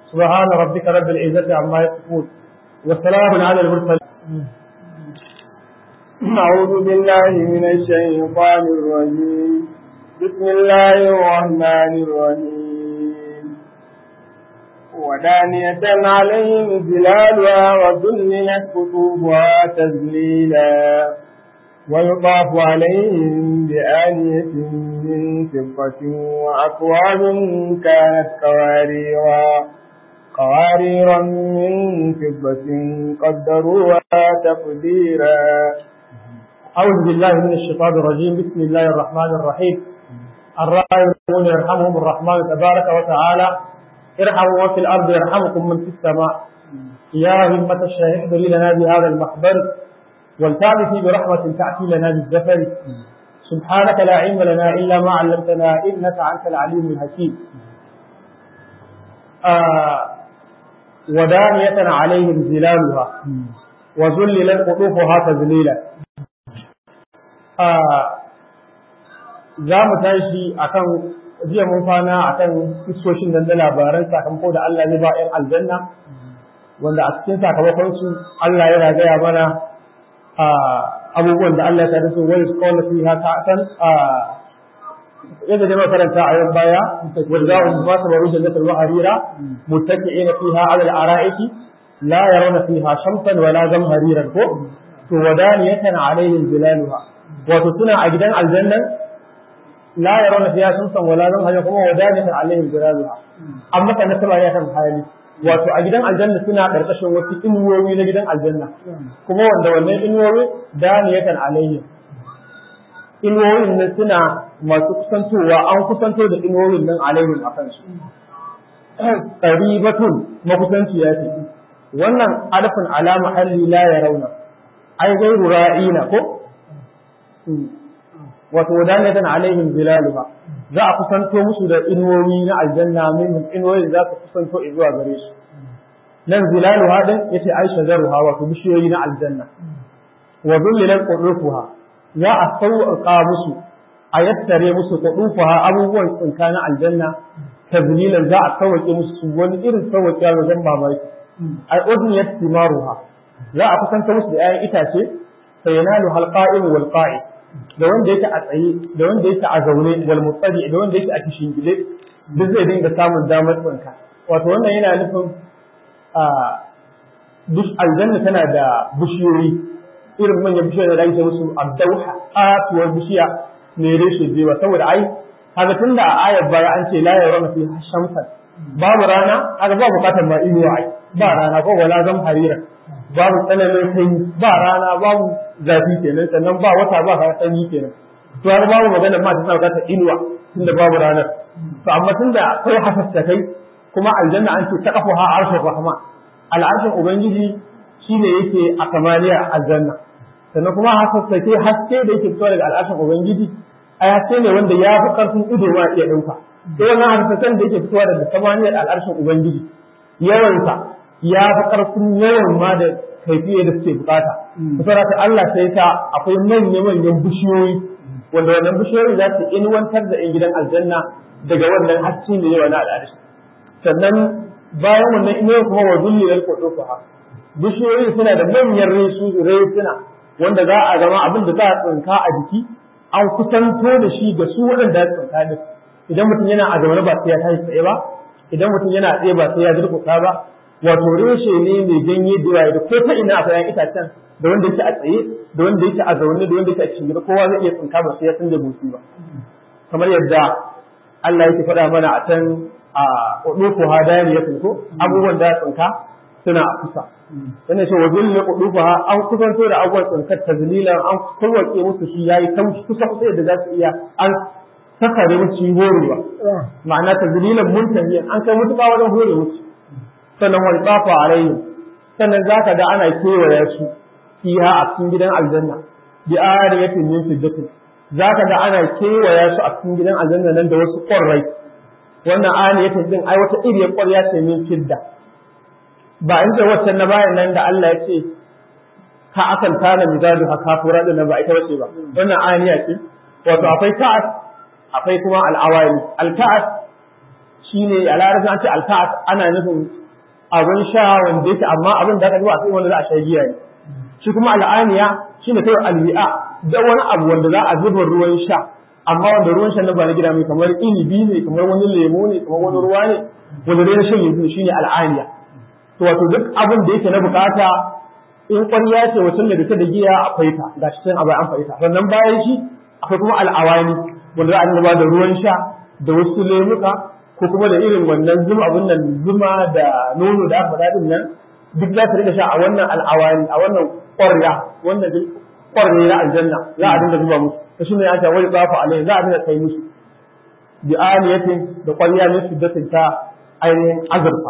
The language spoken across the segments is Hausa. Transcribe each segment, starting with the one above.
سبحان ربك رب العزة عما يصفون والسلام على المرسلين. أعوذ بالله من الشيطان الرجيم. بسم الله الرحمن الرحيم. ودانية عليهم ظلالها وذللت قطوفها تذليلا ويطاف عليهم بآنية من فضة وأكواب كانت قواريرا من فضة قدروها تقديرا. أعوذ بالله من الشيطان الرجيم. بسم الله الرحمن الرحيم. الراحمون يرحمهم الرحمن تبارك وتعالى ارحموا من في الأرض يرحمكم من في السماء. يا همة الشيخ احضري لنا بهذا المحضر والتعرفي برحمة تأتي لنا بالزفر. سبحانك لا علم لنا إلا ما علمتنا إنك أنت العليم الحكيم. ودانية عليهم ظلالها وذللت قطوفها تذليلا. za mu tashi akan jiya mun kwana akan iskoshin da labaran sakamako da Allah ya ba 'yan aljanna, wanda a cikin sakamakon su Allah yana gaya mana abubuwan da Allah ya tada su wani kawai fi haka kan yadda jama'a karanta a yau baya wanda za mu ba su baro jannatul harira muttaqi'ina fiha 'ala al-ara'iki la yarawna fiha shamsan wala zamhariran ko to wadaniyatan 'alayhim zilaluha, wato suna a gidan aljanna la yarawna fiha shamsan wala zamhariran kuma wadaniyatan 'alayhim zilaluha, amma kana saba ya kan hali wato a gidan aljanna suna karkashin wasu inuwoyi na gidan aljanna, kuma wanda wannan inuwoyi daniyatan 'alayhim, inuwoyin nan suna masu kusantowa, an kusanto da inuwoyin nan 'alayhim akan su qaribatun makusanci ya ce wannan alfin ala mahalli la yarawna ai gairu ra'ina ko wato wadanatan alaihim zilaluha, za a kusanto musu da inuwoyi na aljanna, min inuwoyi za su kusanto zuwa gare su. nan zilaluha din yace ai shajaruha wato bishiyoyi na aljanna. wa dhulilan qudufuha, za a sauƙa musu a yattare musu qudufuha abubuwan tsinka na aljanna, tazlilan za a sauƙe musu wani irin sauƙewa wajen mamaki. ai udniyat thimaruha, za a kusanta musu da 'ya'yan itace sayanalu halqa'im wal qa'i, da wanda yake a tsaye da wanda yake a zaune wal mutsari da wanda yake a kishin gile duk zai dinga samun damar tsinka. wato wannan yana nufin duk aljanna tana da bishiyoyi irin manyan bishiyoyi da ake musu addauha, atuwar bishiya mai reshe jewa, saboda ai haka tunda a ayar baya an ce la yarawna fi shamsan babu rana, haka ba bukatar ma inuwa ai ba rana ko wala zam harira, babu tsananin sanyi ba rana babu zafi kenan, sannan ba wata ba ka sanyi kenan, to har babu magana ma ta bukatar inuwa tunda babu ranar. to amma tunda akwai hasassakai kuma aljanna an ce taqafuha arshur rahman, al'arshin ubangiji shine yake a kamaliya aljanna, sannan kuma hasassake haske da yake fitowa daga al'arshin ubangiji ai haske ne wanda ya fi karfin ido ma iya dauka. sai wannan hasassaken da yake fitowa daga kamaliyar al'arshin ubangiji yawansa ya fi karfin yawan ma da kaifiye da suke bukata. kusa ta Allah sai ta akwai manya-manyan bishiyoyi wanda wannan bishiyoyi za su inuwantar da 'yan gidan aljanna daga wannan haske ne yawa na al'arshi. sannan bayan wannan inuwa kuma wa zulliyar qudufuha, bishiyoyi suna da manyan resuna wanda za a zama abin da za a tsinka a jiki an kusanto da shi ga su waɗanda ya tsinka din. idan mutum yana a zaune ba sai ya tashi tsaye ba, idan mutum yana tsaye ba sai ya durƙusa ba, wato reshe ne mai ganye da yawa da ko ta ina akwai yan itacen, da wanda yake a tsaye da wanda yake a zaune da wanda yake a cikin gida kowa zai iya tsinka ba sai ya san da busi ba. kamar yadda Allah yake faɗa mana a can a qudufu hadaniyatun ko abubuwan da tsinka suna a kusa. yana ce wa zulli qudufuha an kusanto da abubuwan tsinkar tazlilan, an kowace musu shi yayi taushi kusa kusa yadda za su iya an sakare musu shi horewa, ma'ana tazlilan muntahiyan an kai mutuka wajen hore musu. sannan wal tafa alayhi, sannan zaka ga ana kewaya su fiha a cikin gidan aljanna bi ariyatin min fiddatin, zaka ga ana kewaya su a cikin gidan aljanna nan da wasu ƙwarrai. wannan ariyatin din ai wata iriyar ƙwarya ce min fidda, ba inda waccan na bayan nan da Allah ya ce ka akan tana mizaju ha kafura din nan ba ita wace ba, wannan aniya ce. wato akwai ka'as akwai kuma al'awali. al-ka'as shine a larabci an ce alka'as ana nufin abin sha wanda yake amma abin da aka zuwa sai wanda za a sha giya ne shi kuma al'aniya shine kai alwi'a da wani abu wanda za a zuba ruwan sha amma wanda ruwan sha na ba na gida mai kamar inibi ne kamar wani lemo ne kamar wani ruwa ne wanda dai na shan yanzu shine al'aniya to wato duk abin da yake na bukata in ƙwarya ce wacce da ta da giya akwai ta ga shi sai abai an faɗi ta sannan bayan shi akwai kuma al'awani wanda za a dinga ba da ruwan sha da wasu lemuka ko kuma da irin wannan zuma da nono da aka faɗa din nan duk za ta rika sha a wannan al'awani a wannan ƙwarya wanda duk ƙwarya na aljanna za a dinga zuba musu to shine ya ce wani tsafa alai za a dinga kai musu bi aliyatin da ƙwarya ne shiddatin ta ainihin azurfa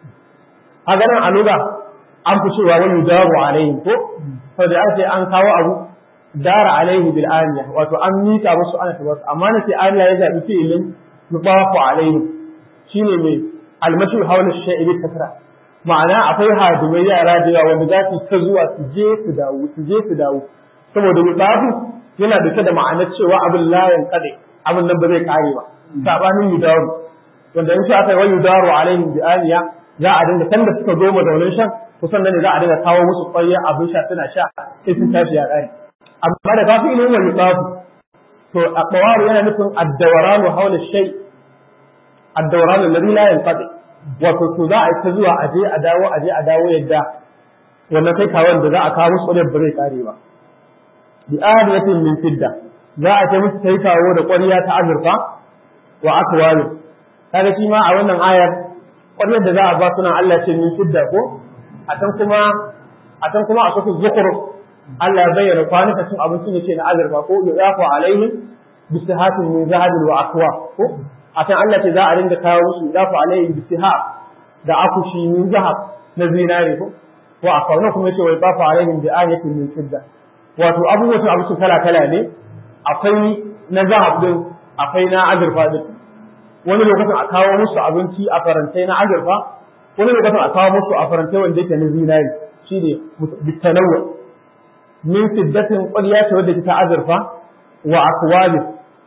a ganin aluga an fi cewa wani daru alaihim ko saboda an ce an kawo abu dara alaihi bil aliya wato an mika musu ana tabbata amma nace Allah ya zabi fi'ilin yudafu alaihim shine mai almashi hawla shay'i bi kasra ma'ana akwai hadimai yara da yawa wanda za su ta zuwa su je su dawo saboda yudafu yana da da ma'anar cewa abin layan kade abin nan ba zai kare ba sabanin yudaru wanda in aka yi wa yudaru alaihim bi aliya za a dinga kan da suka zo mazaunin shan kusan nan ne za a dinga kawo musu ƙwayar abin sha suna sha sai sun tashi ya ƙare amma da kafi ilimin wani tsafu to a ƙawaru yana nufin addawaranu haula shay addawaranu alladhi la yanqadi wato to za a yi ta zuwa aje a dawo yadda wannan kai kawon da za a kawo musu ƙwayar ba zai ƙare ba bi adiyatin min fidda za a ce musu kai kawo da ƙwariya ta azurfa wa akwari kaga shi ma a wannan ayar ƙwaryar da za a ba sunan Allah ce min fidda ko a can kuma a cikin zukhruf Allah ya bayyana kwanuka cin abinci ne ce na azurfa ko yafu alaihim bisihatin min zahabin wa akwa ko a can Allah ce za a rinda kawo musu yafu alaihim bisihab da akushi min zahab na zinare ko wa akwa wannan kuma yace wa yafu alaihim bi ayatin min fidda wato abubuwan abinci kala kala ne akwai na zahab din akwai na azurfa din wani lokacin a kawo musu abinci a farantai na azurfa wani lokacin a kawo musu a farantai wanda yake na zinari shi ne bitanawwa min fiddatin ƙwarya ce wadda ta azurfa wa akwali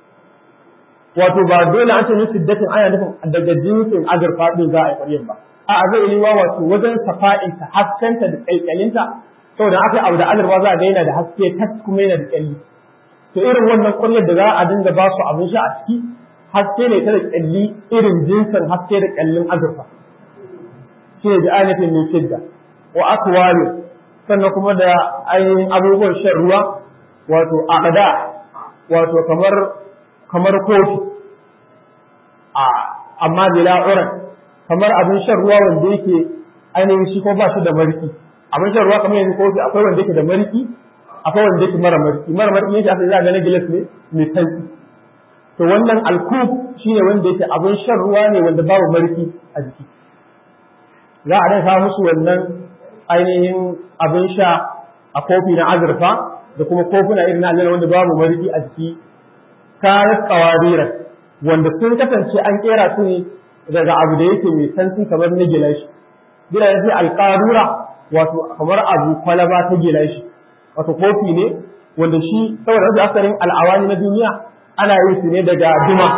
wato ba dole an ce min fiddatin ana nufin daga jinsin azurfa din za a yi ƙwaryar ba a zai yi wa wato wajen safa'inta haskenta da ƙaiƙayinta saboda aka abu da azurfa za a ga yana da haske tas kuma yana da ƙyalli to irin wannan ƙwaryar da za a dinga ba su abin sha a ciki haske ne ta da ƙyalli irin jinsin haske da ƙyallin azurfa shi ne ja'alatin min shidda wa akwari sannan kuma da ainihin abubuwan shan ruwa wato aqda wato kamar kofi amma bila uran kamar abin shan ruwa wanda yake ainihin shi ko ba shi da marki abin shan ruwa kamar yanzu kofi akwai wanda yake da marki akwai wanda yake mara marki yake aka za ga na gilas ne mai sanyi to wannan alkub shine wanda yake abin shan ruwa ne wanda babu marki a jiki za a dan kawo musu wannan ainihin abin sha a kofi na azurfa da kuma kofuna irin na aljanna wanda babu mariki a jiki kayan kawarira wanda sun kasance an kera su ne daga abu da yake mai santsi kamar na gilashi gilashi sai alƙarura wato kamar abu kwalaba ta gilashi wato kofi ne wanda shi saboda wasu asarin al'awani na duniya ana yin su ne daga duma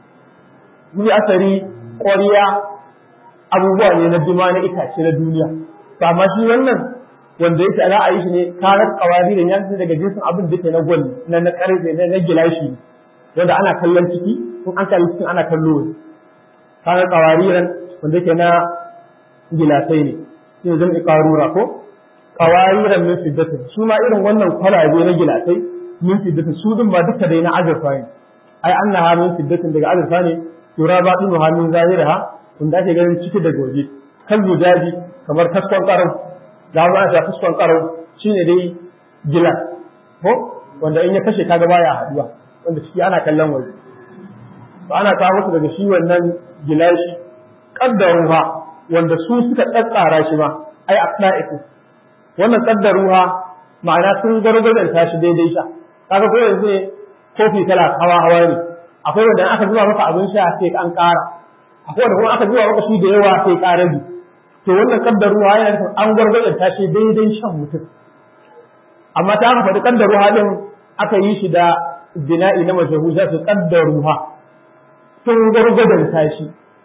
ni asari ƙwariya abubuwa ne na duma na itace na duniya to amma shi wannan wanda yake za a yi shi ne karar kawari da yanzu daga jinsin abin da yake na gwal na karfe na gilashi wanda ana kallon ciki kun an kalli cikin ana kallo karar kawariran wanda yake na gilasai ne shi zan ikarura ko kawariran min fiddatin su ma irin wannan kwalabe na gilasai min fiddatin su din ba duka dai na azurfa ne ai annaha min fiddatin daga azurfa ne tura ba dinu hamin zahiraha wanda ake ganin ciki da gobe kan zujaji kamar kaskon karau da ba ta kaskon karau shine dai gilas ko wanda in ya kashe kaga baya haduwa wanda ciki ana kallon waje to ana kawo musu daga shi wannan gilashi kaddaruha wanda su suka tsatsara shi ma ai aqda'iku wannan kaddaruha ma'ana sun gargazan tashi daidai sha kaga ko yanzu kofi kala hawa ne akwai wanda aka zuba maka abin sha sai an ƙara akwai wanda kuma aka zuba maka shi da yawa sai ƙarabi to wannan kaddaruwa yana nufin an gwargwadon tashi daidai shan mutum amma ta aka faɗi kaddaruwa din aka yi shi da bina'i na majahu za su kaddaruwa sun gwargwadon tashi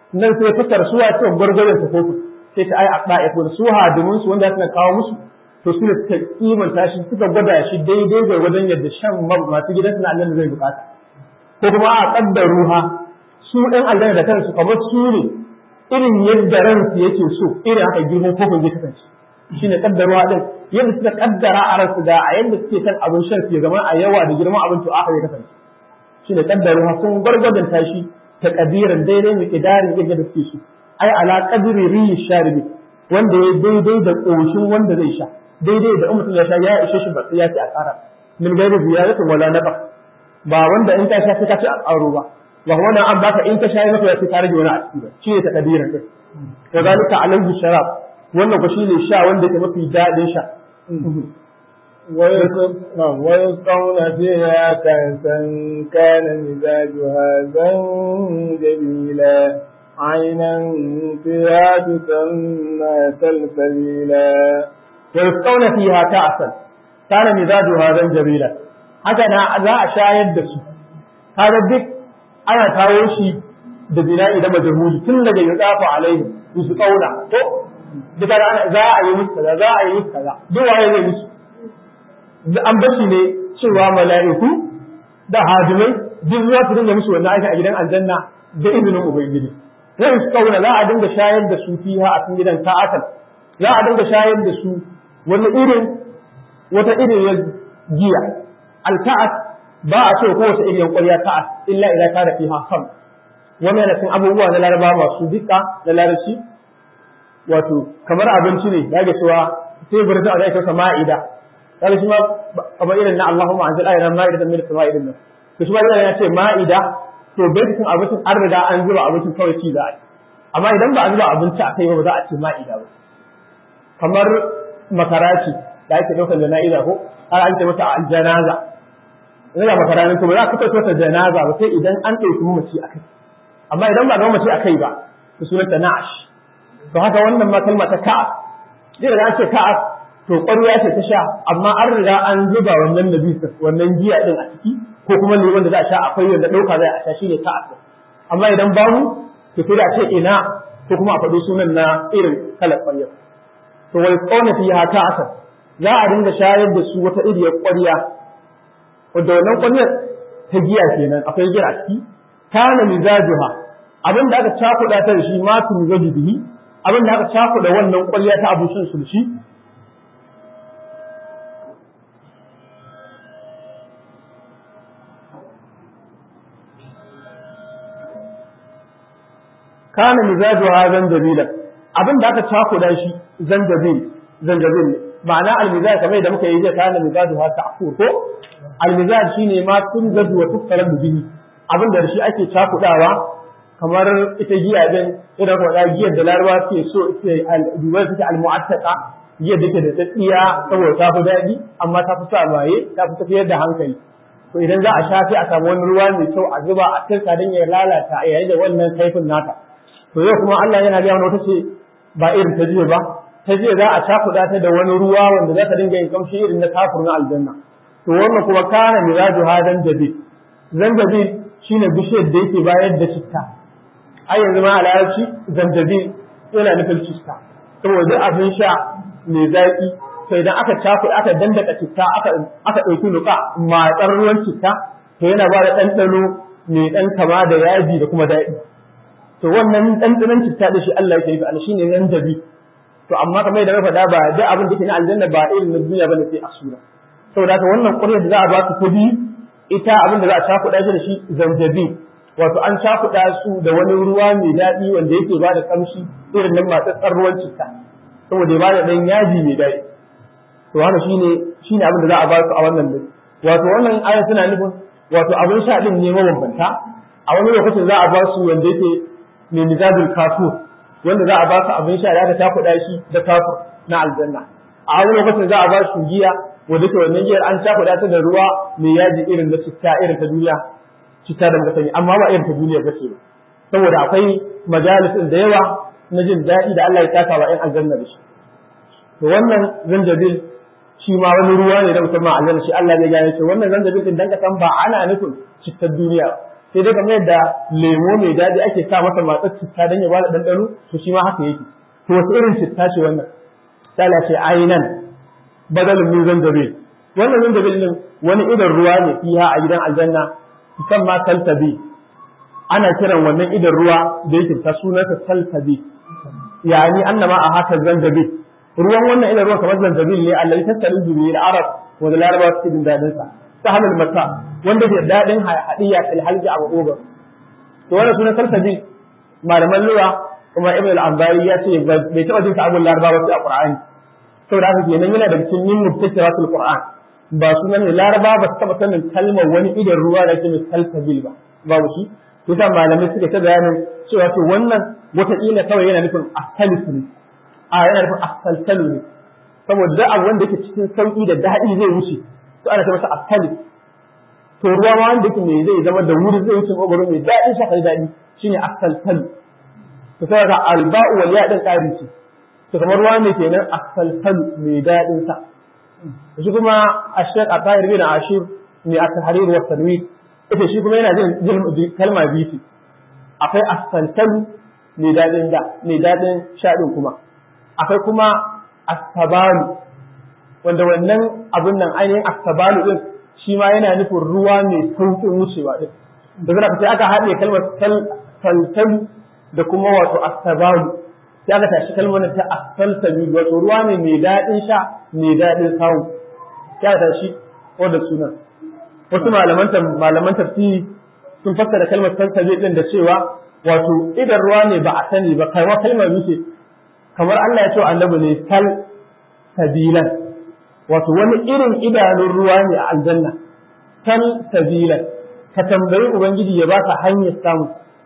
nan sai fitar su a cikin gwargwaron ta kofi sai ta ai aqda ya ko su hadimin su wanda suna kawo musu to su ne suka kimanta shi suka gwada shi daidai da wajen yadda shan masu gidan suna Allah zai bukata ko kuma a kaddaruha su ɗan aljanna da kansu kamar su ne irin yadda ransu yake so irin haka girman kofin zai kasance shine kaddaruwa din yadda suka kaddara a ransu da a yadda suke kan abin shan su ya zama a yawa da girman abin to aka zai kasance shine kaddaruwa sun gwargwadanta shi ta kadiran daidai mai kidarin yadda da suke so ai ala qadri riyi sharibi wanda ya daidai da koshin wanda zai sha daidai da mutum ya sha ya ishe shi ba sai ya ci a ƙara min gairi ziyaratin wala nafa ba wanda in ka sha sai ka ci a ƙaro ba wa wannan an baka in ka shayi maka sai ka rage wani a ciki ba shi ne takadirin din to zalika alayhi sharab wannan ko shine sha wanda ke mafi dadin sha ويسقون فيها كأسا كان مزاجها زنجبيلا عينا فيها تسمى سلسبيلا ويسقون فيها كأسا كان مزاجها زنجبيلا هكذا za a shayar da su kaga duk ana kawo shi da bina'i da majhuli tun daga yudafa alaihi su kauna to duka za a yi musu kaza za a yi musu kaza duk waye zai musu an bashi ne cewa mala'iku da hadimai duk za su dinga musu wannan aiki a gidan aljanna da izinin ubangiji sai su kauna za a dinga shayar da su fiha a cikin gidan ta'atan za a dinga shayar da su wata irin giya al-ta'at ba a ce kowace irin ƙwarya ta'at illa idan ta da fiha sam wannan yana cikin abubuwa na laraba masu dika na larabci wato kamar abinci ne ya ga cewa sai burta a zai kasa ma'ida kaga shi ma kamar irin na Allahumma anzil ayatan ma'idatan min as-sama'i din nan to shi ma ya ce ma'ida to bai cikin abincin an riga an zuba abincin kawai ci za a yi amma idan ba a zuba abinci a kai ba za a ce ma'ida ba kamar makaraci da ake ɗaukar jana'iza ko har an ce mata aljanaza ina makaranin to ba za ka kai ta janaza ba sai idan an ɗauki mace a kai amma idan ba ga mace a kai ba to sunanta na'ash to haka wannan ma kalma ta ka'a dai da an ce ka'a to ƙwarya ce ta sha amma an riga an zuba wannan nabisa wannan giya din a ciki ko kuma lemon da za a sha akwai wanda ɗauka zai a sha shi ne ka'a amma idan babu to sai da ce ina ko kuma a faɗi sunan na irin kalar ƙwaryar to wai ƙauna fiha ta'asa za a dinga shayar da su wata iriyar ƙwarya wanda wannan ƙwaryar ta giya kenan akwai giya a ciki kana mizajuha abin da aka cakuɗa ta da shi ma tu mizaju bihi abin da aka cakuɗa wannan ƙwarya ta abushin su shi kana mizajuha zanjabila abin da aka cakuɗa shi zanjabil ne ma'ana almizaj kamar da muka yi jiya kana mizajuha ta'fur ko almizaj shine ma tun gadu wa tukkaran bihi abin da shi ake cakudawa kamar ita giya din idan ka da giyar da laraba ke so ita dubai take almu'attaqa giyar da ke da tsatsiya saboda ta fi daɗi amma ta fi sa maye ta fi tafiyar da hankali to idan za a shafi a samu wani ruwa mai kyau a zuba a tirka don ya lalata yayin da wannan kaifin naka to yau kuma Allah yana ga wata ce ba irin ta jiya ba ta jiya za a cakuda ta da wani ruwa wanda za ta dinga yin kamshi irin na kafir na aljanna to wannan kuma kana miraju hadan jabi zanjabil shine bishiyar da yake bayar da citta ai yanzu ma a larabci zanjabil yana nufin citta saboda abin sha mai zaki to idan aka cakuɗa aka dandaka citta aka ɗauki nuka matsar ruwan citta to yana ba da ɗanɗano mai ɗan kama da yaji da kuma daɗi to wannan ɗanɗanon citta da shi Allah yake yi ba shine zanjabil to amma kamar da na faɗa ba duk abin da ke na aljanna ba irin na duniya bane sai a sura saboda haka wannan ƙuryar da za a ba su ta biyu ita abin da za a cakuɗa shi da shi zanjabi wato an cakuɗa su da wani ruwa mai daɗi wanda yake ba da ƙamshi irin nan matsatsar ruwan citta saboda ya ba da ɗan yaji mai daɗi to haka shine abin da za a ba su a wannan din wato wannan aya suna nufin wato abin sha din ne mabambanta a wani lokacin za a ba su wanda yake mai mizajul kafur wanda za a ba su abin sha da aka cakuɗa shi da kafur na aljanna a wani lokacin za a ba su giya wanda ke wannan giyar an cakuɗa ta da ruwa mai yaji irin da citta irin ta duniya citta da muka sani amma ba irin ta duniya ba ce ba saboda akwai majalisin da yawa na jin daɗi da Allah ya taka wa ƴan aljanna da shi to wannan zanjabil shi ma wani ruwa ne da musamman aljanna shi Allah ya gane shi wannan zanjabil din dan ka san ba ana nufin cittar duniya sai dai kamar yadda lemo mai daɗi ake sa masa matsar citta don ya bada ɗanɗano to shi ma haka yake to wasu irin citta ce wannan sai ce ainan badalin min zanjabil wannan zanjabil din wani idan ruwa ne fiha a gidan aljanna kan ma saltabi ana kiran wannan idan ruwa da yake ta sunansa saltabi yani annama a haka zanjabil ruwan wannan idan ruwa kamar zanjabil ne Allah ya tattarin bihi al-arab wa da larabawa su jin dadin sa sahalul mata wanda ke dadin hadiya fil halji a gogo to wannan sunan saltabi malaman lura kuma ibn al-ambari ya ce bai taba jin ta abun larabawa sai a qur'ani saboda haka kenan yana da cikin yin mubtasiratul qur'an ba sunan laraba ba su taba sanin kalmar wani idan ruwa da ke saltabil ba babu shi yasa malamai suka ta bayanin cewa to wannan wataƙila kawai yana nufin asalis ne yana nufin asaltalu ne saboda da abu wanda yake cikin sauki da daɗi zai wuce to ana ta masa asalis to ruwa ma wanda yake mai zai zama da wuri zai wuce ogoro mai daɗin sha kai daɗi shine asaltalu to saboda alba'u wal ya din ƙari ce to kamar ruwa ne kenan asaltalu mai daɗin sa shi kuma Sheikh Atayir bin Ashir mai at-tahrir wa tanwir ita shi kuma yana jin kalma biyu akwai asaltalu mai daɗin shaɗin kuma akwai kuma asabalu wanda wannan abun nan ainihin asabalu din shi ma yana nufin ruwa mai sauƙin wucewa din da zaka sai aka haɗe kalmar saltalu da kuma wato asabalu sai aka tashi kalmar ta asaltalu wato ruwa ne mai daɗin sha mai daɗin samu sai aka tashi wannan sunan wasu malaman tafsiri sun fassara kalmar saltalu din da cewa wato idan ruwa ne ba a sani ba kai wa kalmar wuce kamar Allah ya ce annabi ne kal sabilan wato wani irin idanun ruwa ne a aljanna kal sabilan ka tambayi ubangiji ya baka hanyar samu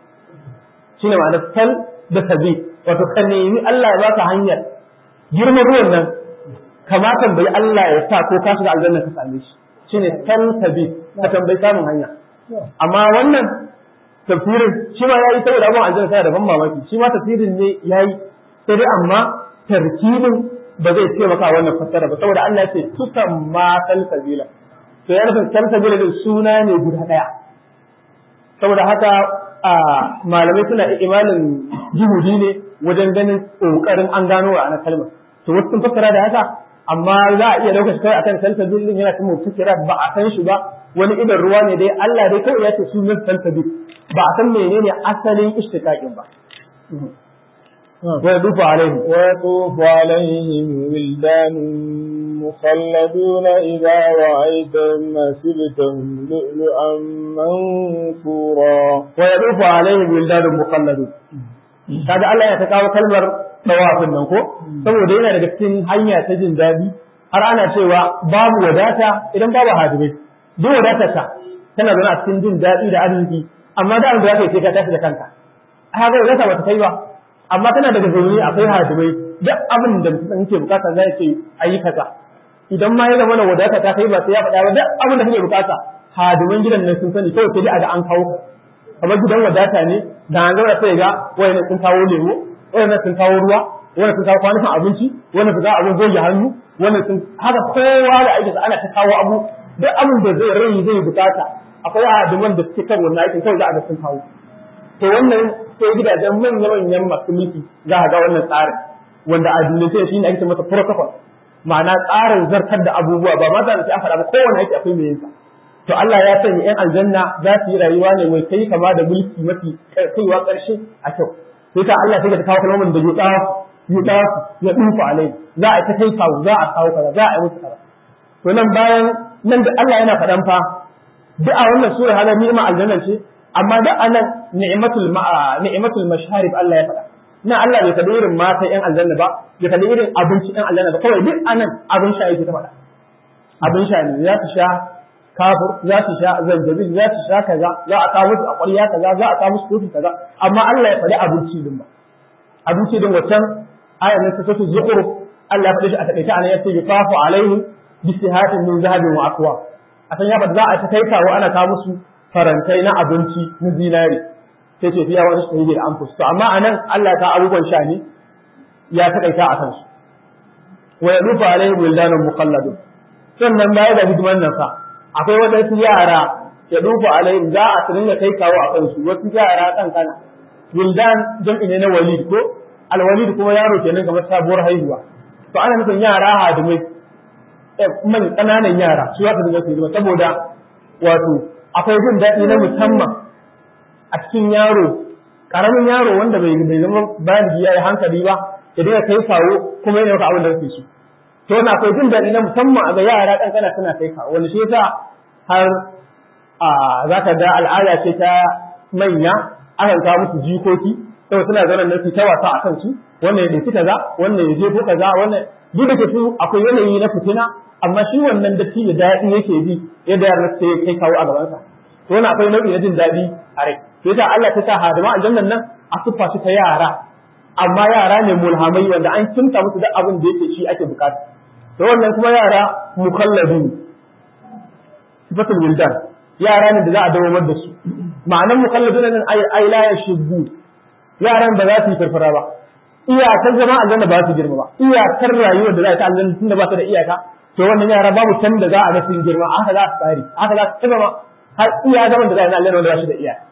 shine ma'ana kal da sabil wato ka nemi Allah ya baka hanyar girman ruwan nan kama tambayi Allah ya sa ko ka shiga aljanna ka same shi shine kal sabil ka tambayi samun hanya amma wannan tafsirin shi ma yayi saboda abun aljanna sai da ban mamaki shi ma tafsirin ne yayi sai dai amma tarkibin ba zai ce maka wannan fassara ba saboda Allah ya ce tukan ma salsabila to ya nufin salsabila din suna ne guda daya saboda haka malamai suna imanin juhudi ne wajen ganin kokarin an gano wa ana kalmar to wasu sun fassara da haka amma za a iya daukar kai akan salsabil din yana kuma fassara ba a san shi ba wani idan ruwa ne dai Allah dai kawai ya ce sunan salsabil ba a san menene asalin ishtiqaqin ba ويطوف عليهم ولدان مخلدون إذا رأيتهم حسبتهم لؤلؤا منثورا ويطوف عليهم ولدان مخلدون kaga Allah ya ta kawo kalmar tawafin nan ko saboda yana daga cikin hanya ta jin daɗi har ana cewa babu wadata idan babu hadimai duk wadatarka tana zaune a cikin jin daɗi da arziki amma da abin da zaka yi sai ka tashi da kanka haka wadata ba ta kai ba amma tana daga zaune akwai hadimai duk abin da mutum ke bukata za ya ce ayi kaza idan ma ya zama na wadata ta kai ba sai ya faɗa ba duk abin da kake bukata hadiman gidan nan sun sani kawai sai dai a ga an kawo kamar gidan wadata ne da an zauna sai ga wayannan sun kawo lemo wayannan sun kawo ruwa wayannan sun kawo kwanukan abinci wayannan sun kawo abin goge hannu wannan sun haka kowa da aikinsa ana ta kawo abu duk abin da zai rai zai bukata akwai hadiman da suke kan wannan aikin kawai za a ga sun kawo to wannan sai gidajen manya-manyan masu mulki za a ga wannan tsarin wanda a duniya shi ne ake masa protocol ma'ana tsarin zartar da abubuwa ba ma za a faɗa ba kowane aiki akwai mai yinsa to Allah ya sanya yan aljanna za su yi rayuwa ne mai kai kama da mulki mafi kaiwa ƙarshe a kyau sai ka Allah sai ka kawo kalmomin da ya dufa alai za a ta kai kawo za a kawo kaza za a yi musu kaza to nan bayan nan da Allah yana faɗan fa duk a wannan sura halar ni'ima aljanna ce amma da anan ni'matul masharib Allah ya faɗa na Allah bai faɗi irin mata ƴan aljanna ba bai faɗi irin abinci ƴan aljanna ba kawai duk anan abin sha yake ta faɗa abin sha ne za su sha kafur za su sha zanjabil za su sha kaza za a kawo musu a ƙwarya kaza za a kawo musu kofi kaza amma Allah ya faɗi abinci din ba abinci din wancan ayar nan ta sotu zukhruf Allah ya faɗi shi a taƙaice anan ya ce yufafu alaihim bisihatin min zahabin wa aqwa a san ya faɗi za a ta kai kawo ana kawo musu farantai na abinci na zinari sai ce fiya wani shahidi da anfus to amma anan Allah ta abubuwan sha ne ya takaita a kansu wa yadufu alaihim wildanun mukhalladun sannan baya da hidiman nan fa akwai wadansu yara ya dufa alaihim za a tuninga kai kawo a kansu wasu yara kankana wildan jam'i ne na walid ko alwalid kuma yaro kenan kamar sabuwar haihuwa to ana nufin yara hadimai man kananan yara su za su dinga su saboda wato akwai jin daɗi na musamman a cikin yaro karamin yaro wanda bai zama baligi ya yi hankali ba ya dinga kai kawo kuma yana maka abin da kake so to wannan akwai jin daɗi na musamman a ga yara kankana suna kai kawo wanda shi yasa har za ka ga al'ada ce ta manya akan kawo musu jikoki saboda suna zaune nan su ta wasa a kansu wannan ya ɗauki kaza wannan ya jefo kaza wannan duk da ke su akwai yanayi na fitina amma shi wannan datti da daɗi yake bi yadda yaran sai kai kawo a gabansa to wannan akwai nau'i na jin daɗi a rai sai ta Allah ta sa hadima aljannan nan a siffa su ta yara amma yara ne mulhamai wanda an kimta musu duk abin da yake shi ake bukata to wannan kuma yara mukallabin sifatul wildan yara ne da za a dawamar da su ma'anan mukallabin nan ai la yashbu yaran ba za su yi farfara ba iyakar zama aljanna ba su girma ba iyakar rayuwar da za ta aljanna tunda ba ta da iyaka to wannan yara babu can da za a ga sun girma haka za su tsari haka za su tsama har iya zaman da za a yi aljanna wanda ba shi da iyaka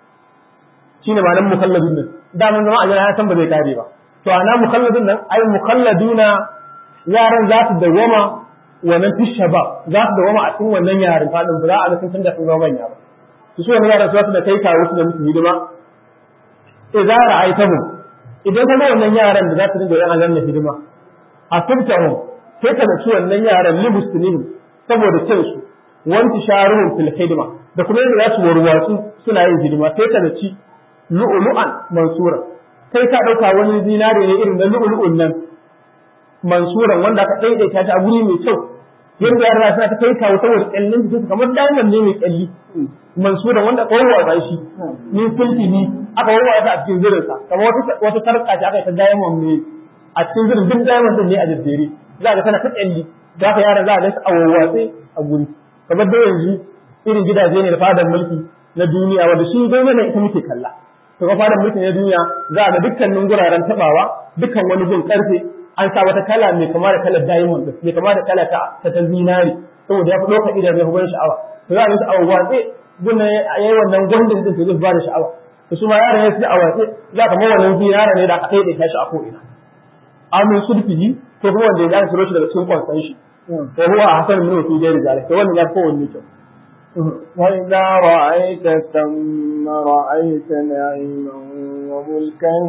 shine ma'anan mukallabin nan da mun zama aljanna ya san ba zai kare ba to ana mukallabin nan ai mukalladuna yaran za su dawama wannan fi shabab za su dawama a cikin wannan yaran fadin ba za a ga sun canza sun zama manya ba su wannan yaran su da kai kawo su da musu hidima idza ra'aytahum idan ka ga wannan yaran da za su dinga yin aljanna hidima asibtahum sai ka dace wannan yaran libustinin saboda cin su wanti sharuhum fil khidma da kuma yadda za su warwatsu suna yin hidima sai ka dace lu'lu'an mansura kai ka dauka wani zinare ne irin na lu'lu'un nan mansuran wanda aka daidaita shi a guri mai kyau yadda yara suna ta kai kawo saboda kallin su kamar diamond ne mai kalli mansuran wanda kowa ba shi ni kulti ni aka wawa ta a cikin zirinsa kamar wata sarƙa ce aka yi ta diamond ne a cikin zirin duk diamond din ne a jajjere za ka tana ta kyalli za ka yaran za a gaisa a wawwatse a guri kamar da yanzu irin gidaje ne da fadar mulki na duniya wanda shi dai ne ita muke kalla to ga fadar mulki na duniya za a ga dukkanin guraren tabawa dukkan wani gun karfe an sa wata kala mai kama da kalar diamond mai kama da kala ta zinari saboda ya fi ɗaukar idan ya fi ban sha'awa to za a gaisa a wawwatse gun yayi wannan gwandin din to zai ba da sha'awa to su ma yaran ya fi a watsi za ka mawa nan yara ne da aka kai da kashi a ko'ina amin sulfihi ko kuma wanda ya zaka shi daga cikin kwansan shi to huwa hasan min fi dai rijal to wannan ya fi kowanne kyau wa idza ra'aita thamma ra'aita na'iman wa mulkan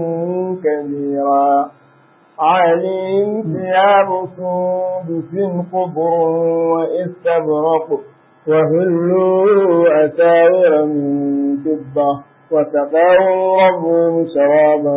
kabira عليهم ثياب سندس خضر واستبرق وهلوا أساور من فضة وسقاهم ربهم شرابا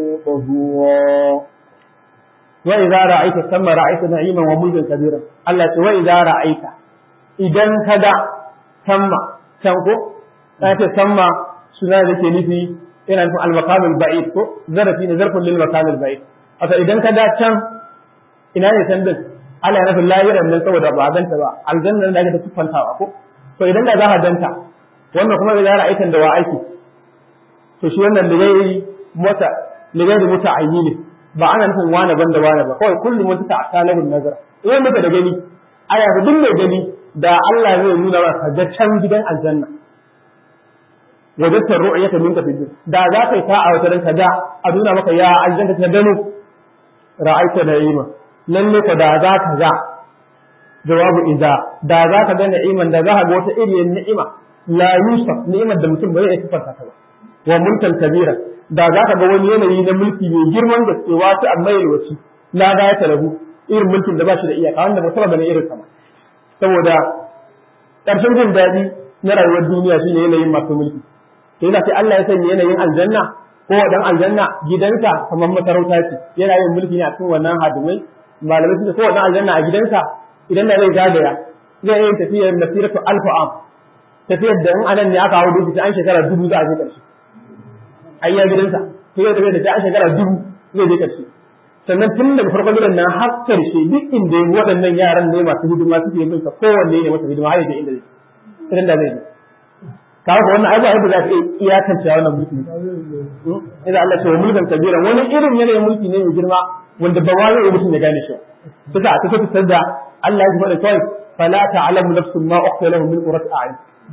طهورا وإذا رأيت ثم رأيت نعيما وملكا كبيرا الله وإذا رأيت إذا كذا ثم تنكو أنت ثم سنة ذكي نفي إن أنتم المقام البعيد ظرف للمقام البعيد أصلا إذا كذا كم إن أنا سندس Allah ya nufin lahiran nan saboda ba ganta ba aljanna da ake ta tufantawa ko to idan da za ka ganta wannan kuma da zara aikin da wa aiki to shi wannan da yayi mota ayyini ba ana nufin wani banda wani ba kawai kullum wata ta'alalun nazar idan muka da gani aya ga duk mai gani da Allah zai nuna maka ga can gidan aljanna wajatta ru'yata minka fi da za ka yi ta a wata ranka da a nuna maka ya aljanna ta gano ra'aita na'ima lalle ko da za ka ga jawabu idza da za ka ga na'iman da za ka ga wata iriyar ni'ima la yusuf ni'imar da mutum bai iya sifanta ta ba wa mulkan kabira da za ka ga wani yanayi na mulki mai girman gaske wasu amma yalwaci la ga ya tarabu irin mulkin da ba shi da iyaka wanda ba saba ganin irin sama saboda ƙarshen jin daɗi na rayuwar duniya shine yanayin masu mulki to yana sai Allah ya sanya yanayin aljanna ko wadan aljanna gidansa kamar masarauta ce yana yin mulki ne a cikin wannan hadimai malamai suke ko wannan aljanna a gidansa idan da zai zagaya zai yi tafiyar masiratu alfu am tafiyar da in anan ne aka hawo duki ta an shekara 1000 za a je ƙarshe ayya gidansa to zai tafi da ta an shekara 1000 zai je ƙarshe sannan tun daga farkon gidan nan har karshe duk inda waɗannan yaran ne masu hidima suke bin sa kowanne ne masa hidima har da inda zai idan da zai kawo ko wannan abu da za ka iya iyakance wannan mulki idan Allah ya mulkan kabiran wani irin yanayin mulki ne mai girma wanda ba wani ya mutum ya gane shi sai a take fitar da Allah ya faɗa kai fala ta'lamu nafsun ma ukhfiya lahum min qurrati a'yun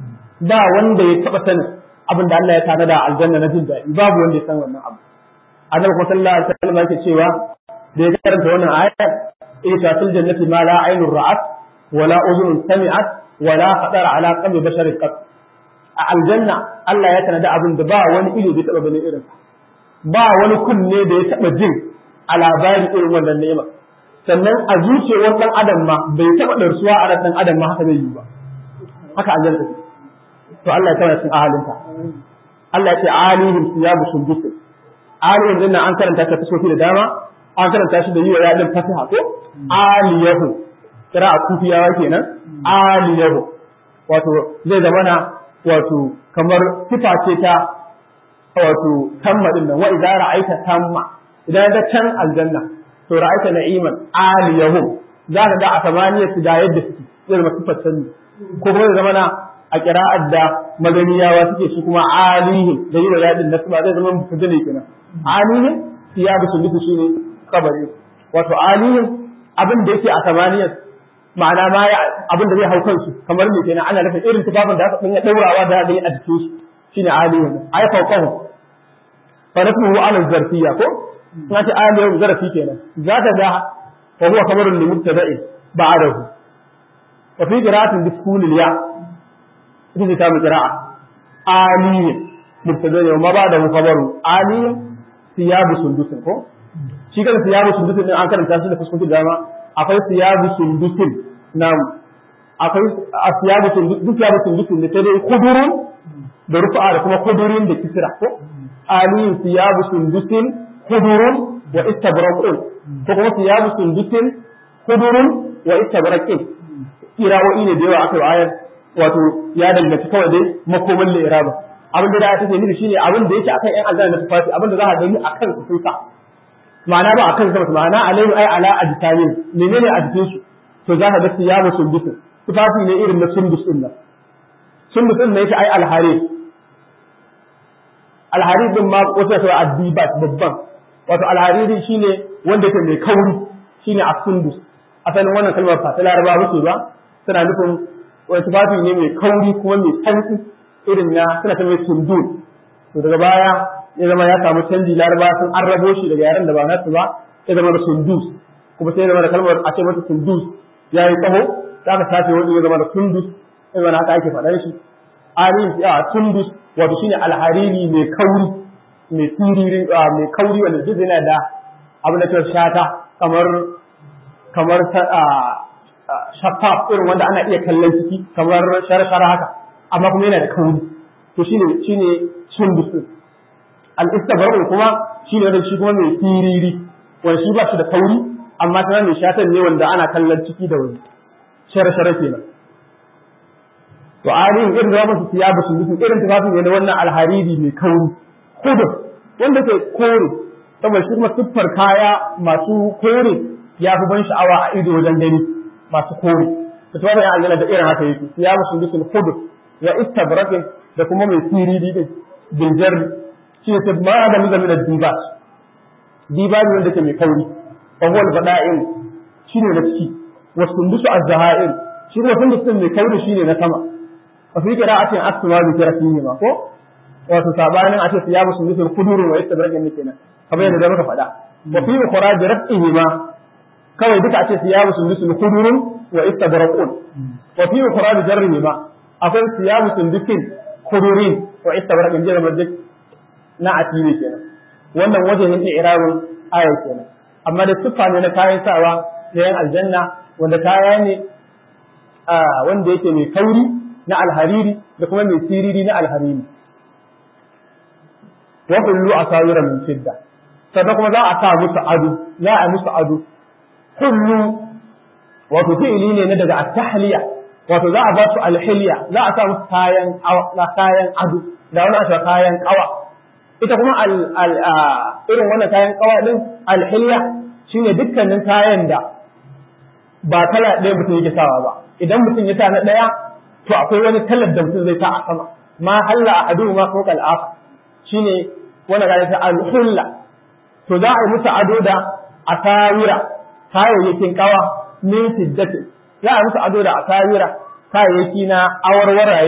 ba wanda ya taba sanin abin da Allah ya tanada a aljanna na jin daɗi babu wanda ya san wannan abu annabi kuma sallallahu alaihi wasallam yake cewa da ya karanta wannan ayat ita fil jannati ma la aynun ra'at wala udhun sami'at wala khatara ala qalbi basharin qat a aljanna Allah ya tanada abin da ba wani ido da ya taba ganin irin ba wani kunne da ya taba jin a labarin irin wannan ni'ima sannan a zuciyar dan adam ma bai taba darsuwa a dan adam ma haka zai yi ba haka aljanna to Allah ya kawo cikin ahalinta Allah ya ce alihim thiyabu sundus alihim din an karanta ta tasofi da dama an karanta shi da yiwa ya din fatiha ko aliyahu kira kufiyawa kenan aliyahu wato zai zama na wato kamar sifa ce ta wato tamma din nan wa idza ra'aita tamma idan da can aljanna to ra'aita na'iman aliyahu za ka ga a samaniyar su da yadda suke zai zama sifar sanni ko kuma zai zama na a kira'ar da maganiyawa suke shi kuma alihim da yi wa yadin nasu ba zai zama mutum ne kenan alihim ya bi sunduku shi ne kabari wato alihim abin da yake a samaniyar ma'ana ma abin da zai hau kansu kamar me kenan ana nufin irin tufafin da aka dinga daurawa da yi a jikin shi shine alihim ai fawqahu fa nasmuhu ala zarfiyya ko na ce alihim zarfi kenan za ta ga fa huwa kamarun li mubtada'in ba'dahu wa fi qira'atin bi sukunil ya ita ce ta mu kira'a aliyin mubtada ne ma ba da mukabaru aliyin siyabu sundusin ko shi kan siyabu sundusin din an karanta shi da fuskoki da dama akwai siyabu sundusin nam akwai siyabu sundusin da sai kudurun da rufa'a da kuma kudurin da kisra ko aliyin siyabu sundusin kudurun wa istabraqun ko kuma siyabu sundusin kudurun wa istabraqin kirawoyi ne da yawa aka ayar wato ya danganci kawai dai makoman liraba abin da ya take nufi shine abin da yake akan ƴan aljanna na tufafi abin da za ka gani akan su sun sa ma'ana ba akan sa ma'ana alaihi ai ala ajtamin menene a jikin su to za ka ga siyabu sundus tufafi ne irin na sundus din nan sundus din ne yake ai alhari din ma wata ta addibat babban wato alhariri shine wanda yake mai kauri shine as-sundus asalin wannan kalmar fa ta laraba muke ba tana nufin wani tufafi ne mai kauri kuma mai santsi irin na suna ta mai sundun to daga baya ya zama ya samu canji laraba sun an rabo shi daga yaren da ba nasu ba ya zama da sundus kuma sai ya zama da kalmar a ce mata sundus ya yi tsaho za ka tace wani ya zama da sundus ya zama haka ake faɗan shi arin ya sundus wato shine alhariri mai kauri mai tiriri mai kauri wanda duk yana da abin da ta shata kamar shaffaf irin wanda ana iya kallon ciki kamar shara haka amma kuma yana da kauri to shine sundus al-istabaru kuma shine wanda shi kuma mai tiriri wanda shi ba shi da kauri amma tana mai shatan ne wanda ana kallon ciki da wani shara kenan to alim irin da wasu siyabu sundus irin tufafin ne na wannan alhariri mai kauri kudur wanda ke kore saboda shi kuma siffar kaya masu kore ya fi ban sha'awa a ido wajen gani masu kore to to ya Allah da irin haka yake ya musu bisul khudud wa istabraqin da kuma mai siriri din biljar shi ne ma da min ad-dibat dibat wanda ke mai kauri fa huwa al-bada'in shine na ciki wa sundusu az-zaha'ir shi ne sundusu mai kauri shine na sama fa fi qira'atin asma bi kiratihi ma ko wato sabanin a ce ya musu bisul khudud wa istabraqin ne kenan kamar yadda muka faɗa wa fi kharaj rafihi ma kawai duka a ce siyabu sundusun kudurun wa istabraqun wa fi ukhraj jarrihi ma akwai siyabu sundusin kudurin wa istabraqun jira maduk na atini kenan wannan wajen ne irabun aya kenan amma da sifa ne na kayan sawa na yan aljanna wanda kaya ne wanda yake mai kauri na alhariri da kuma mai siriri na alhariri wa kullu asawira min shidda sannan kuma za a sa musu ado za a musu ado kullu wato fi'ili ne na daga at-tahliya wato za a ba su al-hilya za a sa musu kayan ado da wani asa kayan kawa ita kuma irin wannan kayan kawa din al-hilya shine dukkanin kayan da ba kala ɗaya mutum yake sawa ba idan mutum ya sa na ɗaya to akwai wani kalar da mutum zai sa a sama ma halla ahadu ma fawqa al-akhar shine wannan kayan ta al-hulla to za a yi musu ado da asawira kayayyakin kawa min siddati za a musu ado da asawira kayayyaki na awarwaraye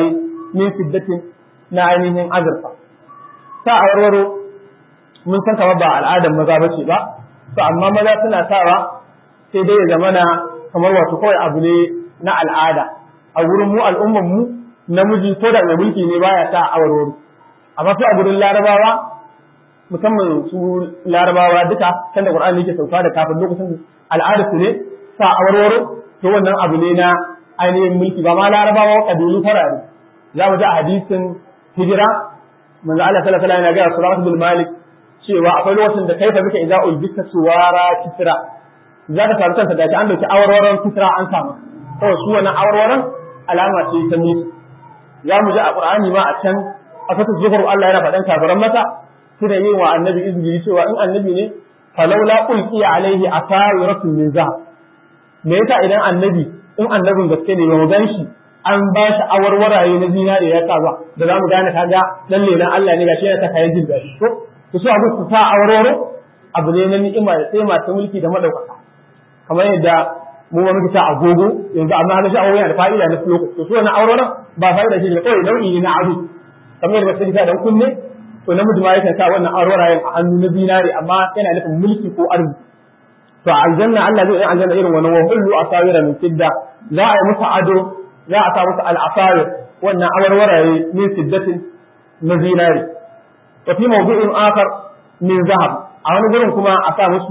min fiddatin na ainihin azurfa sa awarwaro mun san kamar ba al'adar maza bace ba to amma maza suna sawa sai dai ya zamana kamar wato kawai abu ne na al'ada a wurin mu al'ummar mu namiji ko da mai mulki ne baya sa awarwaro amma sai a gurin larabawa musamman su larabawa duka kan da qur'ani yake sauka da kafin lokacin al'ada su ne sa awarwaro to wannan abu ne na ainihin mulki ba ma larabawa kabilu farare za mu ji a hadisin hijira manzo Allah sallallahu alaihi wasallam yana ga Surah bin Malik cewa akwai lokacin da kaifa bika idza ulbita suwara kisra za ka samu kanka da an dauki awarwaron kisra an samu to su wannan awarwaron alama ce ta mulki za mu ji a Qur'ani ma a can a fata zuhur Allah yana faɗan kafiran mata suna yin wa annabi izini cewa in annabi ne falawla ulqiya alaihi asawiratun min zahab me yasa idan annabi in annabin gaske ne ba mu gan shi an ba shi awarwaraye na zinare ya sa ba da za mu gane kaga dan lelan Allah ne gashi yana ta kayan jin daɗi to su abu su sa awarwaro abu ne na ni'ima da sai masu mulki da madaukaka kamar yadda mu ma muke sa agogo yanzu amma ga shi agogo yana da fa'ida na lokaci to su wannan awarwaron ba fa'ida shi ne kawai nau'i ne na ado kamar yadda sai dan kunne to namiji ma yakan sa wannan awarwarayen a hannu na zinare amma yana nufin mulki ko arziki to aljanna Allah zai yi aljanna irin wannan wa kullu asawira min fidda za a yi musu ado za a sa musu al-asawir wannan awarwaraye min fiddatin na zinari wa fi mawdu'in akhar min zahab a wani gurin kuma a sa musu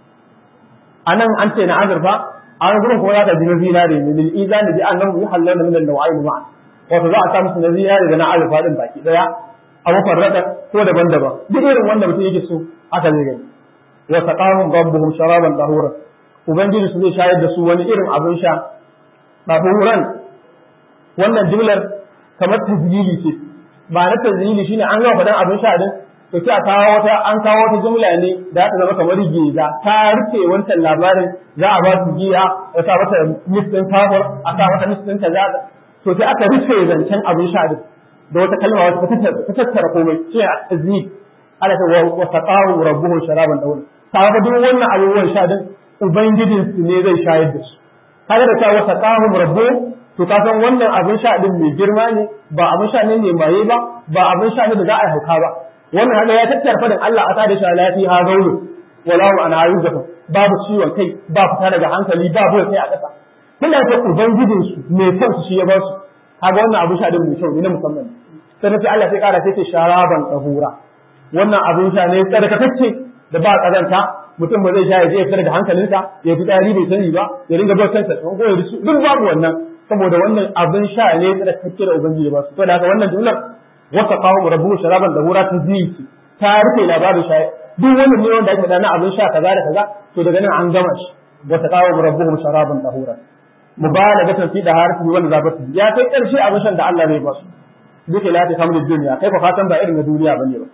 anan an ce na azurfa a wani gurin kuma za ka ji na zinari ne lil izani bi annahu yuhalluna min an-naw'ayn ma'a wato za a sa musu na zinari da na azurfa din baki daya a mafarrada ko daban-daban duk irin wanda mutum yake so haka zai gani wa saqahum rabbuhum sharaban tahura ubangiji su zai shayar da su wani irin abin sha tahuran wannan jumlar kamar tazlili ce ba na tazlili shine an gama fadan abin sha din to sai a kawo wata an kawo wata jumla ne da ta zama kamar geza ta rufe wancan labarin za a ba su giya a sa mata mistin kafir a sa mata mistin kaza to sai aka rufe zancen abin sha din da wata kalma wata ta tattara komai sai a tazlil ala ta wa saqahu rabbuhu sharaban dawla kaga duk wannan abubuwan sha din ubangijin su ne zai shayar da su kaga da cewa saqahu rabbuhu to ka san wannan abin sha din mai girma ne ba abin sha ne mai maye ba ba abin sha ne da za a hauka ba wannan haka ya tattara fadin Allah a tada shi lafi ha gaulu walahu an ayyuka babu ciwon kai ba fita daga hankali ba bai kai a kasa kuna ta ubangijin su mai kansu shi ya ba su kaga wannan abin sha din mai kyau ne na musamman sai sai Allah sai kara sai ce sharaban tahura wannan abin sha ne tsarkakacce da ba kazanta mutum ba zai sha ya je ya fita daga hankalinsa ya fi tsari bai sani ba ya ringa bar kansa ko ya risu duk babu wannan saboda wannan abin sha ne tsarkakacce da ubangiji ba su to da haka wannan jumlar wata qawu rabbuhu sharaban da hura taziki ta rufe labarin sha duk wannan ne wanda ake na abin sha kaza da kaza to daga nan an gama shi wata qawu rabbuhu sharaban da hura mubalagatan fi da harfi wanda zabati ya kai karshe abin shan da Allah zai ba su duka la ta samu duniya kai fa fatan ba irin na duniya bane ba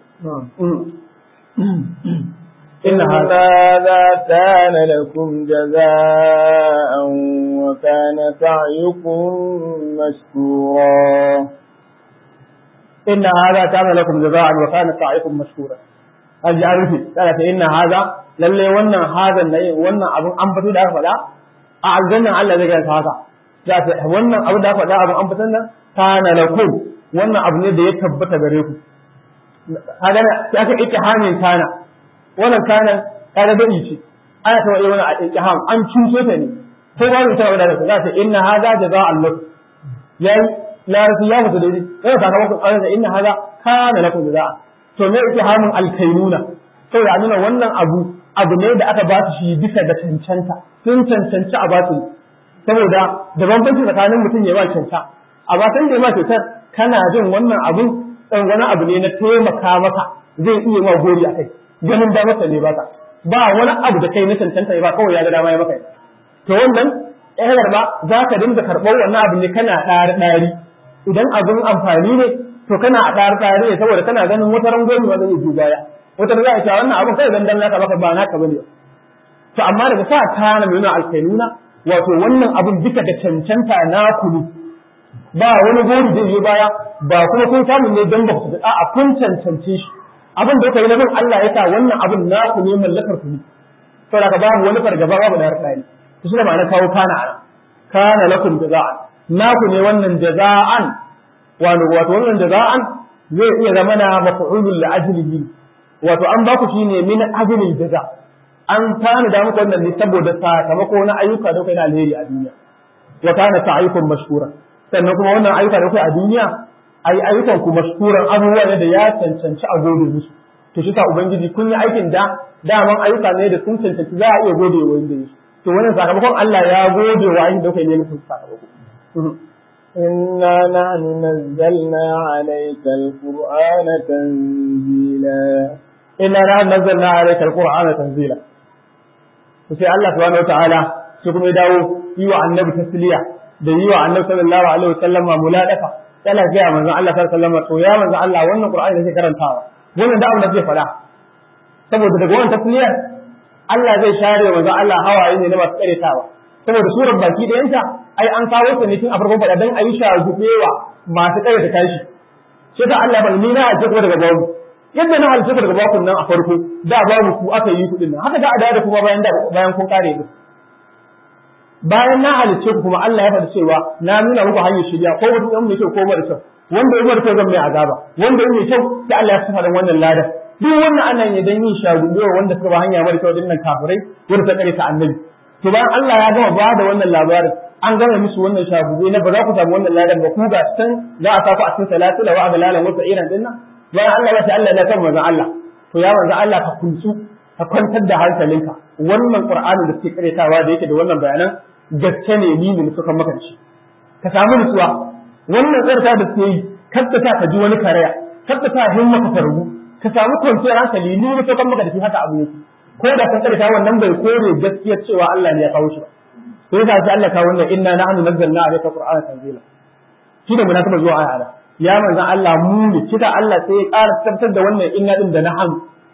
إن هذا كان لكم جزاء وكان سعيكم مشكورا إن هذا كان لكم جزاء وكان سعيكم مشكورا أجي أعرفي قالت إن هذا للي ونن هذا اللي ونن أبو أنبتو دا فلا أعزنا على ذلك هذا قالت ونن أبو دا فلا أبو أنبتنا كان لكم ونن أبو ندي يتبت بريكم هذا أكا إتحامي كان wannan kana kaga dai ce ana ta wani a ittiham an cuce ta ne ko ba mu tawo da za ta inna hadha jazaa'an lakum yayi larasi ya mutu dai sai sakamakon Allah da inna hadha kana lakum jazaa'a to me ittihamun alkainuna saboda nuna wannan abu ne da aka ba su shi bisa da cancanta sun cancanci a ba su saboda da bambanci tsakanin mutum ya ba canta amma san da ma cutar kana jin wannan abun dan wani abu ne na taimaka maka zai iya ma gori akai ganin da masa ne baka ba wani abu da kai na cancanta ba kawai ya ga dama ya maka to wannan ehar ba za ka dinga karɓar wannan abu ne kana ɗari idan abin amfani ne to kana a ɗari ne saboda kana ganin wata rangomi ba zai yi baya wata da za a ce wannan abin kai dan naka baka ba naka bane to amma daga sa kana nuna alkainuna wato wannan abin duka da cancanta na kulu ba wani gori zai yi baya ba kuma kun samu ne dan ba ku da a kun cancance shi abin da kai na bin Allah ya sa wannan abin naku ne mallakar ku ne saboda ka babu wani fargaba babu da harkari to shine ma'ana kawo kana ana kana lakum jaza'an naku ne wannan jaza'an wato wannan jaza'an zai iya zama na maf'ulul li'ajlihi wato an ba ku shine min ajlil jaza an tana da muku wannan ne saboda sakamako na ayyuka da kai na alheri a duniya wa kana sa'ayukum mashkura sannan kuma wannan ayyuka da kai a duniya ai ayyukan ku mashkuran abubuwa ne da ya cancanci a gode musu to shi sa ubangiji kun yi aikin da daman ayyuka ne da sun cancanci za a iya gode wa wanda yi to wannan sakamakon Allah ya gode wa ayyukan da kai ne musu sakamako إنا نحن نزلنا عليك القرآن تنزيلا إنا نحن نزلنا عليك القرآن تنزيلا sai Allah subhanahu wataala sai kuma ya dawo yi wa annabi tasliya da yi wa annabi sallallahu alaihi wasallam muladafa yana ga manzon Allah sallallahu alaihi wasallam to ya manzon Allah wannan Qur'ani da kake karantawa wannan da abin da zai fada saboda daga wannan tasliyar Allah zai share manzon Allah hawaye ne na masu karetawa saboda surar baki da yanta ai an kawo ta ne tun a farkon fada dan ayi shagubewa masu kareta tashi sai da Allah ba ni na aje ko daga babu yadda na halitta daga bakun nan a farko da babu ku aka yi kudin nan haka da a da kuma bayan kun kare ne bayan na halicce ku kuma Allah ya faɗi cewa na nuna muku hanyar shirya ko wani yan mai kyau ko mara kyau wanda ya mara kyau zan mai azaba wanda ya mai kyau sai Allah ya saka da wannan lada duk wannan ana ne dan yin shagubewa wanda suka ba hanya mara kyau din nan kafirai wanda ta kare ta annabi to bayan Allah ya gama ba da wannan labarin an gama musu wannan shagube na ba za ku samu wannan ladan ba ku ga san za a saku a cikin salatula wa aglalan wata iran dinnan bayan Allah ya ce Allah ya san manzon Allah to ya manzon Allah ka kunsu ka kwantar da hankalinka wannan Qur'ani da suke karetawa da yake da wannan bayanan gaske ne ni ne suka maka shi ka samu nutsuwa wannan tsarta da suke yi kada ta ka ji wani karaya kada ta himma ka rubu ka samu kwanciyar hankali ni ne suka maka da shi haka abu yake ko da kan kareta wannan bai kore gaskiyar cewa Allah ne ya kawo shi ba sai ka ce Allah ka wannan inna nahnu nazzalna alayka qur'ana tanzila shi da munasaba zuwa aya ya manzon Allah mu ne kida Allah sai ya ƙara tabbatar da wannan inna din da nahnu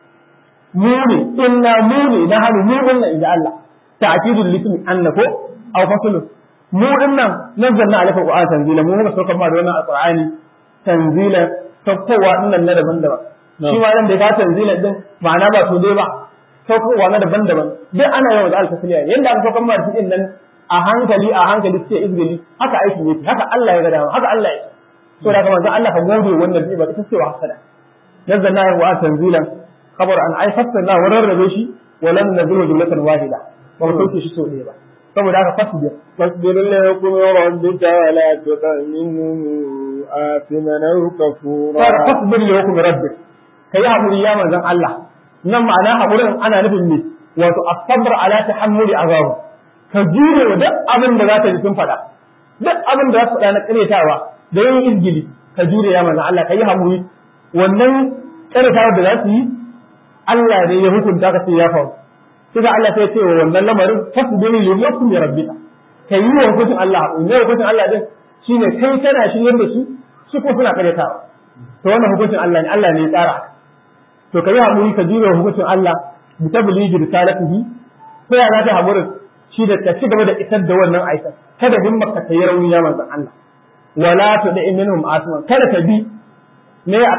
mu ne inna mu ne nahnu mu wannan inda Allah ta'kidul lismi annako aw faslu mu dinnan nazzalna alayka qur'ana tanzila mu ne saukan ma da wannan alqur'ani tanzila saukowa dinnan na daban-daban shi ma nan da ka tanzila din ma'ana ba to dai ba saukowa na daban-daban duk ana yawan da alkasiliya yanda aka saukan ma da cikin nan a hankali sai izgili haka aiki yake haka Allah ya ga dama haka Allah ya so da kamar Allah ka gode wannan ba ta cewa hasada nazzalna wa tanzilan khabar an ai fassara wa rarrabe shi wa lam nazilu jumlatan wahida ba mu sauke shi so ɗaya ba saboda haka fasbir li hukmi rabbika wa la tuti minhum athiman aw kafura fasbir li hukmi rabbik kai hakuri ya manzon Allah nan ma'ana hakurin ana nufin ne wato as-sabr ala tahammuli azab ka jure wa duk abin da za ta ji sun faɗa duk abin da za su faɗa na ƙaretawa da yin izgili ka jure ya manzon Allah ka yi haƙuri wannan ƙaretawa da za su yi Allah ne ya hukunta ka sai ya faru sai Allah sai ce wa wannan lamarin fasbiru li hukmi rabbika ka yi wa hukuncin Allah haƙuri ne hukuncin Allah din shine kai kana shiryar da su ko suna ƙaretawa to wannan hukuncin Allah ne Allah ne ya tsara to ka yi haƙuri ka jure wa hukuncin Allah bi tabligi risalatihi sai ya ta haƙurin shi da ta ci gaba da isar da wannan aikin kada himmar ka ta yi rauni ya manzon Allah wala tudi minhum asman kada ka bi ne a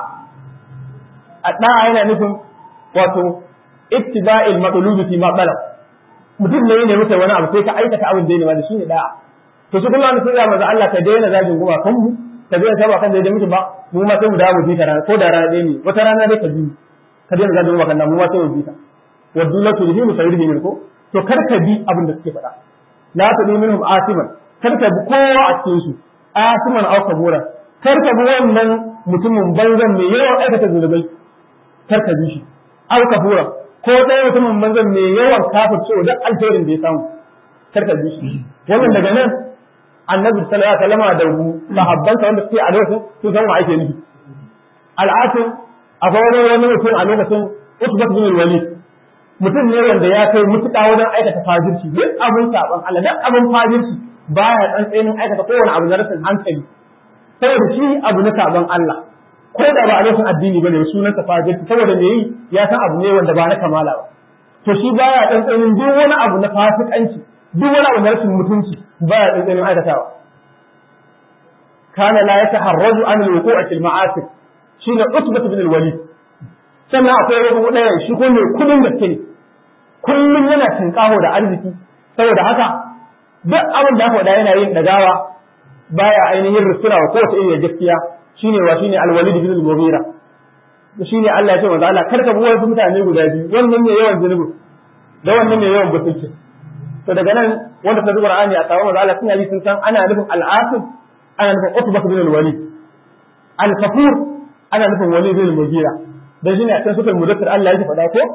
da'a yana nufin wato ittiba'il maqlubi fi ma talab mutum ne ne mutai wani abu sai ka aikata abin da ne wanda shine da'a to su kullum sai ya manzon Allah ka daina zagin guma kan mu ka daina saba kan da mutum ba mu ma sai mu dawo mu bi ta rana ko da rana ne wata rana dai ka bi ka daina zagin guma kan mu ma sai mu bi ta waddu la tudhi musayrihi ko to kar ka bi abin da suke faɗa la tudi minhum asiman kar ka bi kowa a cikin su asiman aw kabura kar ka bi wannan mutumin banzan mai yawan aikata zunubai kar ka bi shi aw kabura ko dai mutumin banzan mai yawan kafircewa da alherin da ya samu kar ka bi shi wannan daga nan annabi sallallahu alaihi wasallam da sahabbansa wanda suke a lokacin su san wa ake nufi al'asim akwai wani mutum a lokacin utbat bin walid mutum ne wanda ya kai mutuƙa wajen aikata fajirci duk abin saban Allah duk abin fajirci baya tsantsenin aikata kowane abu na rashin hankali saboda shi abu na saban Allah ko da ba a rashin addini bane sunan sa fajirci saboda me yi ya san abu ne wanda ba na kamala ba to shi baya tsantsenin duk wani abu na fasikanci duk wani abu na rashin mutunci baya tsantsenin aikatawa kana la yataharraju an al-wuqu'i fil ma'asi shine utbah bin al-walid sannan akwai wani ɗaya shi ko mai kudin gaske ne kullum yana tinkaho da arziki saboda haka duk abin da aka faɗa yana yin dagawa baya ainihin rusuna wa kowace irin gaskiya shine al-Walid bin al-Mughira shine Allah ya ce manzo Allah karka bi wasu mutane guda biyu wannan ne yawan zunubi da wannan ne yawan butulci to daga nan wanda ta zuwa Qur'ani a tawo manzo Allah sun yi sun san ana nufin al-Asim ana nufin Utbah bin al-Walid al-Kafur ana nufin Walid bin al-Mughira da shine a cikin sura Mudaththir Allah ya faɗa ko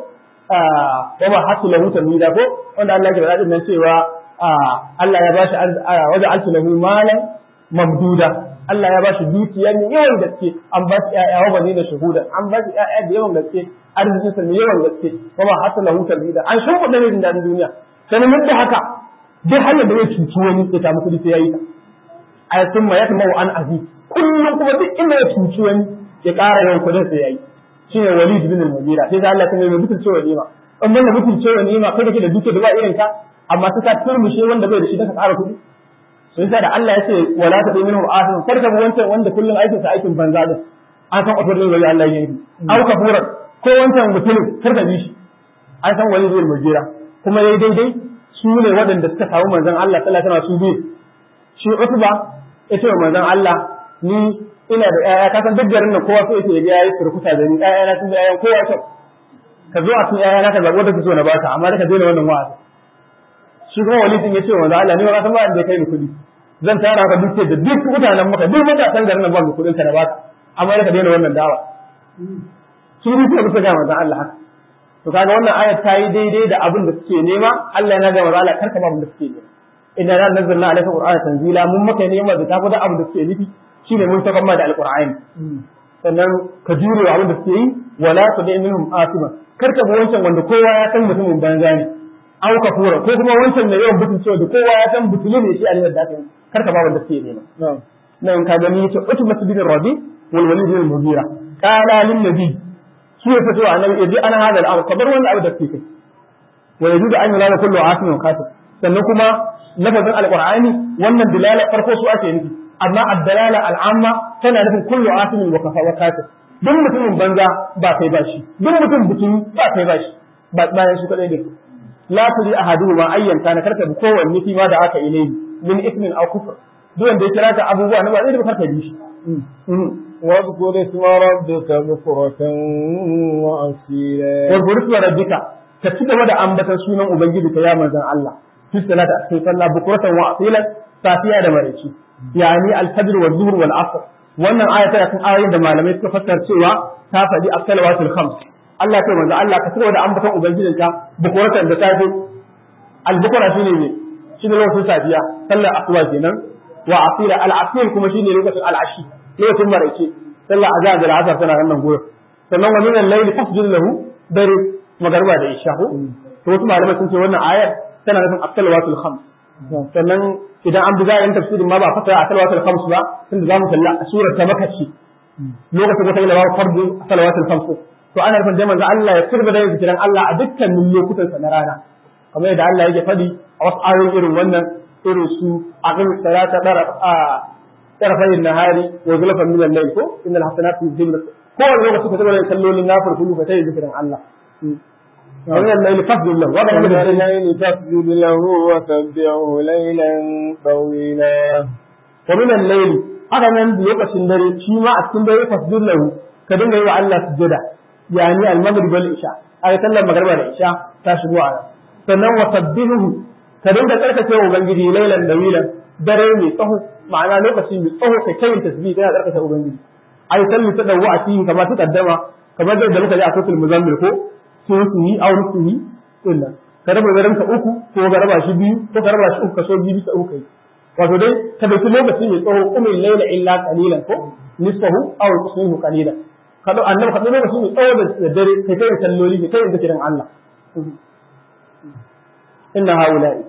wa ma hasu lahu tamida ko wanda Allah ya faɗa din nan cewa Allah ya bashi wajen altu lahu malan mamduda Allah ya bashi dukiya ne yawan gaske an ba shi ƴaƴa wa bani da shuhuda an ba shi ƴaƴa da yawan gaske arzikin sa ne yawan gaske kuma hasu lahu tamida an shan kudin jin dadin duniya sanin mun da haka duk hanyar da zai cuci wani ya samu kudi sai yayi ta ay summa yatma'u an aziz kullum kuma duk inda ya cuci wani ya ƙara yawan kudin sai yayi shine Walid bin al-Mughira sai Allah ta mai mutunce cewa nima in ban da mutunce cewa nima kai kake da duke da ba irin ka amma sai ka turmushe wanda bai da shi ka ƙara kuɗi sai da Allah ya ce wala ta dai minhu asin karka bu wancan wanda kullum aikin sa aikin banza din an san ofar da Allah ya yi au kafura ko wancan mutumin karka bi shi an san Walid bin al-Mughira kuma yayi daidai su ne waɗanda suka samu manzon Allah sallallahu alaihi wasallam su biyu shi Utba ya ce wa manzon Allah ni ina da ƴaƴa ka san duk garin nan kowa so yake ya yi surkuta da ni ƴaƴa na sun da ƴaƴan kowa so ka zo a cikin ƴaƴa na ka zaɓi wanda ka so na baka amma ka daina wannan wa'azi shi kuma walidin ya ce wa Allah ni ba san ba da kai ni kuɗi zan tara ka duk da duk mutanen maka duk mutanen garin nan ba mu kuɗin ka na baka amma ka daina wannan dawa shi ne suka ga manzon Allah haka to kaga wannan ayat ta yi daidai da abin da suke nema Allah ya ga manzon Allah karka ba abin da suke nema inna la nazzalna alayka qur'ana tanzila mun maka nema da tafi da abin da suke nufi shine mun ta da alqur'ani sannan ka jure abin da suke yi wala tudi minhum asima kar ka bi wancan wanda kowa ya san mutumin banza ne aw kafura ko kuma wancan da yawan butun cewa da kowa ya san butulu ne shi a ne da kai kar ka ba wanda suke nema nan ka gani yace utba bin rabi wal walid bin mughira qala lin nabi shi ya fito annabi yaji ana hada al'amr kabar wannan abu da suke kai wa yajudu an yulala kullu asimin katib sannan kuma lafazin alqur'ani wannan dilala farko su ake nufi amma ad-dalala al-amma tana nufin kullu asimin wa kafa wa kafir duk mutumin banza ba kai ba shi duk mutum butun ba kai ba shi ba bayan su kadai ne la turi ahaduhu ma ayyan kana karka bi kowanne fi ma da aka ilai min ismin aw kufr duk wanda ya kira ka abubuwa na ba zai da karka bi shi wa zkur isma rabbika bukratan wa asila wa zkur isma rabbika ka ci gaba da ambatan sunan ubangiji ka ya manzon Allah fi salata a cikin sallah bukratan wa asila safiya da maraici yani al-fajr wa zuhr wal asr wannan aya tana cikin ayoyin da malamai suka fassara cewa ta faɗi as-salawatul khams Allah ya ce manzo Allah ka tsaya da ambaton ubangijinka bukuratan da safe al-bukura shine ne shine lokacin safiya sallar asuba kenan wa asira al-asir kuma shine lokacin al-ashi lokacin maraice sallar azhar da al-asr tana nan gurin sannan wa min al-layl fasjud lahu dare magarba da isha ko to wasu malamai sun ce wannan ayar tana nufin as-salawatul khams sannan idan an buga yin tafsirin ma ba fata a salawatul khams ba tunda zamu kalla a surar ta makashi lokacin da ta yi lawa fardu a salawatul khams to ana nufin da manzo Allah ya turba da zikiran Allah a dukkanin lokutan sa na rana kamar yadda Allah yake faɗi a wasu ayoyin irin wannan irin su aqim salata tarafay nahari wa zulfan min al-layl ko innal hasanatu yuzhibna ko wani lokaci ka tabbata sallolin nafil kullu fa tayi zikiran Allah ومن الليل فاسجد له ومن الليل فاسجد له وسبحه ليلا طويلا ومن الليل haka nan lokacin dare shi ma a cikin dare fasjud lahu ka dinga yi wa Allah sujada yani al-maghrib wal isha ay sallar magriba da isha ta shigo a sannan wa sabbihu ka dinga karkace wa ubangiji lailan dawilan dare mai tsaho ma'ana lokacin mai tsaho kai kai tasbih kana karkace ubangiji ay sallu ta dawo a cikin kamar ta kaddama kamar da muka ji a suratul muzammil ko sun su yi aure su yi illa ka raba garin ka uku ko ka raba shi biyu ko ka raba shi uku ka so biyu bisa uku kai wato dai ka dauki lokaci mai tsawo umil layla illa qalilan ko nisfahu aw qismuhu qalilan ka dau annabi ka dau lokaci mai tsawo da dare kai kai salloli kai kai zikirin Allah inna haula'i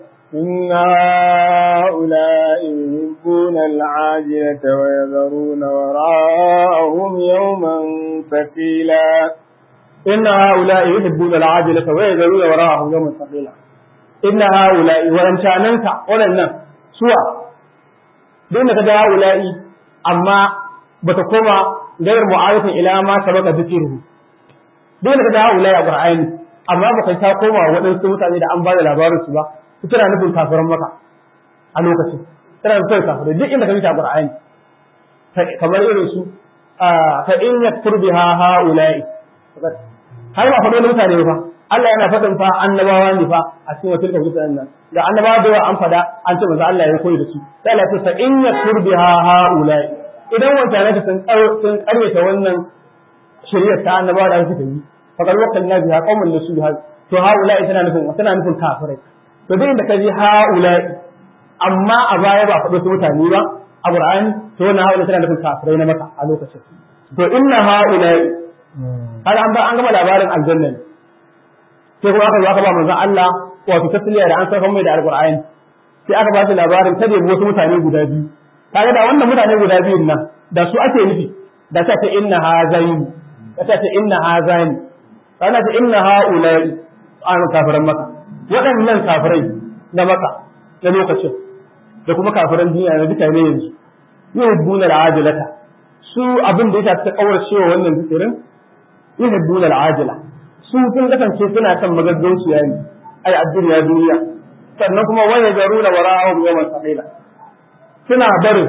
yuhibbuna al-ajilata wa yadharuna wara'ahum yawman thaqila إن هؤلاء يحبون العاجلة ويذرون وراءهم يوما ثقيلا إن هؤلاء وأمثالك ولنا سوى دونك هؤلاء أما بتقوم غير معارف إلى ما سبق ذكره دونك هؤلاء أبرعين أما بتقوم وأن سوى إذا أنبال الأبار السبا ترى نقول كافرا مكا ألوكسي tana da kai kafirai duk inda ka bi ta Qur'ani kamar irin su fa in yakfur biha haula'i har ba faɗo mutane ba Allah yana faɗin fa annabawa ne fa a cikin wata mutanen nan da annabawa da an faɗa an ce manzo Allah ya koyi da su sai Allah ya ce fa in yakfur biha haula'i idan mutane sun karyata wannan shari'ar ta annabawa da suka yi fa kal wakalna biha qaumun lasu biha to haula'i tana nufin kafirai to duk inda ka ji haula'i amma a baya ba faɗo su mutane ba a Qur'ani to wannan haula'i tana nufin kafirai na Makka a lokacin to inna haula'i har an gama labarin aljanna ne sai kuma aka zo aka ba manzon Allah wato tasliya da an saka mai da alqur'ani sai aka ba shi labarin ta debi wasu mutane guda biyu kaga da wannan mutane guda biyun nan da su ake nufi da ta ce inna hazain da ta ce inna hazain kana ce inna haula'i an kafiran Makka waɗannan kafirai na Makka na lokacin da kuma kafiran duniya na duka ne yanzu yuhibbuna al'ajilata su abin da ya ta kauracewa wannan zikirin yuhibbuna al'ajila su sun kasance suna kan magaggauciya ne ai addiniya duniya sannan kuma waya jaruna wara'ahum yawman thaqila suna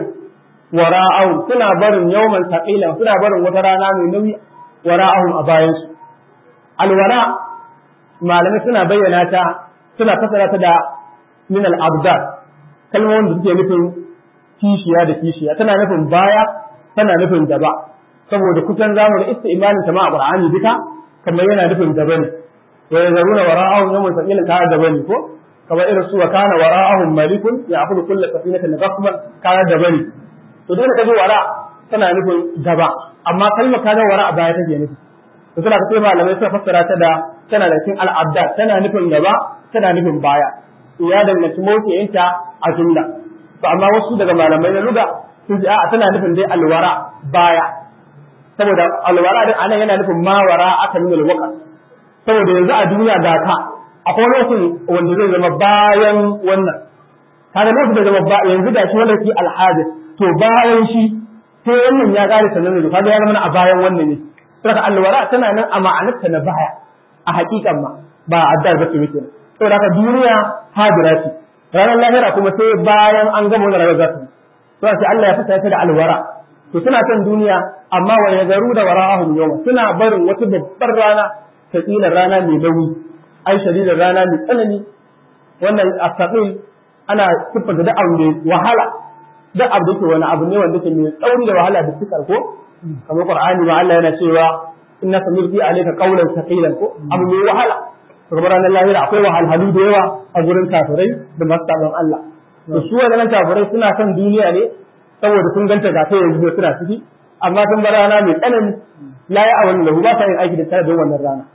barin yawman thaqila suna barin wata rana mai nauyi wara'ahum a bayan su alwara malamai suna bayyana ta suna fasara ta da min al-abdad kalmomin da suke nufin kishiya da kishiya tana nufin baya tana nufin gaba saboda kusan zamu da istimalin ta ma a Qur'ani duka kamar yana nufin gaba ne wa yazaruna wara'ahum yawman thaqila ka gaba ne ko kamar irin su wa kana wara'ahum malikun ya'khudhu kull safinatin ghasban ka gaba ne to dole ka ji wara tana nufin gaba amma kalmar ka ga wara a baya take nufi to suna ka sai malamai suka fassara ta da tana da cikin al-abdad tana nufin gaba tana nufin baya ya danganci mawqiyinta a jumla to amma wasu daga malamai na lugha sun ji a'a tana nufin dai alwara baya saboda alwara din anan yana nufin mawara aka nuna alwaka saboda yanzu a duniya ga ka akwai lokacin wanda zai zama bayan wannan kaga lokacin da zama yanzu da shi wanda ke alhadis to bayan shi sai wannan ya kare sanan da kaga ya zama a bayan wannan ne saboda alwara tana nan a ma'anarta na baya a hakikan ma ba addar ba ce yake saboda haka duniya hadira ce ranar lahira kuma sai bayan an gama wannan rayuwar zata to sai Allah ya fita ta da alwara to suna son duniya amma wa yazaru da wara'ahum yawma suna barin wata babbar rana ta rana mai nauyi ai shadidar rana mai tsanani wannan asaqil ana siffanta da abu ne wahala da abu da ke wani abu ne wanda ke mai tsauri da wahala da fikar ko kamar Qur'ani ma Allah yana cewa inna samirti alayka qawlan thaqilan ko abu mai wahala to kamar ranar lahira akwai wahalhalu da yawa a gurin kafirai da masu sabon Allah to su wannan kafirai suna son duniya ne saboda sun ganta ga ta yanzu suna ciki amma sun bar rana mai tsanani la ya awon lahu ba ta yin aiki da tare da wannan rana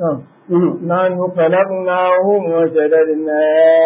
نحن خلقناهم وشددنا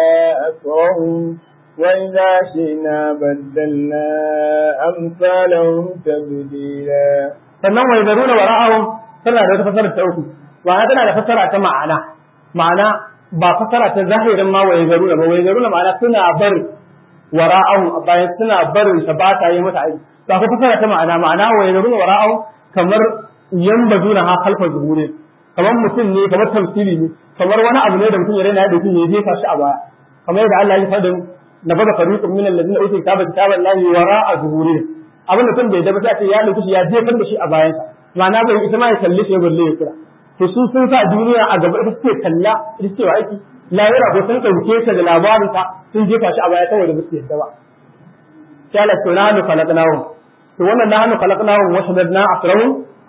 أسرهم وإذا شئنا بدلنا أمثالهم تبديلا sannan wai zaruna wara'ahum tana da wata fasara ta uku ma'ana tana da fasara ta ma'ana ba fasara ta zahirin ma wai zaruna ba wai zaruna ma'ana suna bar wara'ahum bayan suna barin ta ba ta yi mata aiki ba ko fasara ta ma'ana wai zaruna wara'ahum kamar yambazuna ha khalfa zuhurin kamar mutum ne kamar tamsiri ne kamar wani abu ne da mutum ya raina ya dauki ya jefa shi a baya kamar yadda Allah ya faɗa na bada fariqun min alladhina utul kitaba lahi wara'a zuhurin abin da kun bai daba sai ya dauki shi ya jefar da shi a bayansa ma'ana bai ita ma ya kalle shi balle ya kira to su sun sa duniya a gaba ita suke kalla ita ce wa aiki lahira ko sun dauke ta da labarin ta sun jefa shi a baya saboda ba su yadda ba sai Allah to nahnu khalaqnahum to wannan nahnu khalaqnahum wa shaddadna asrahum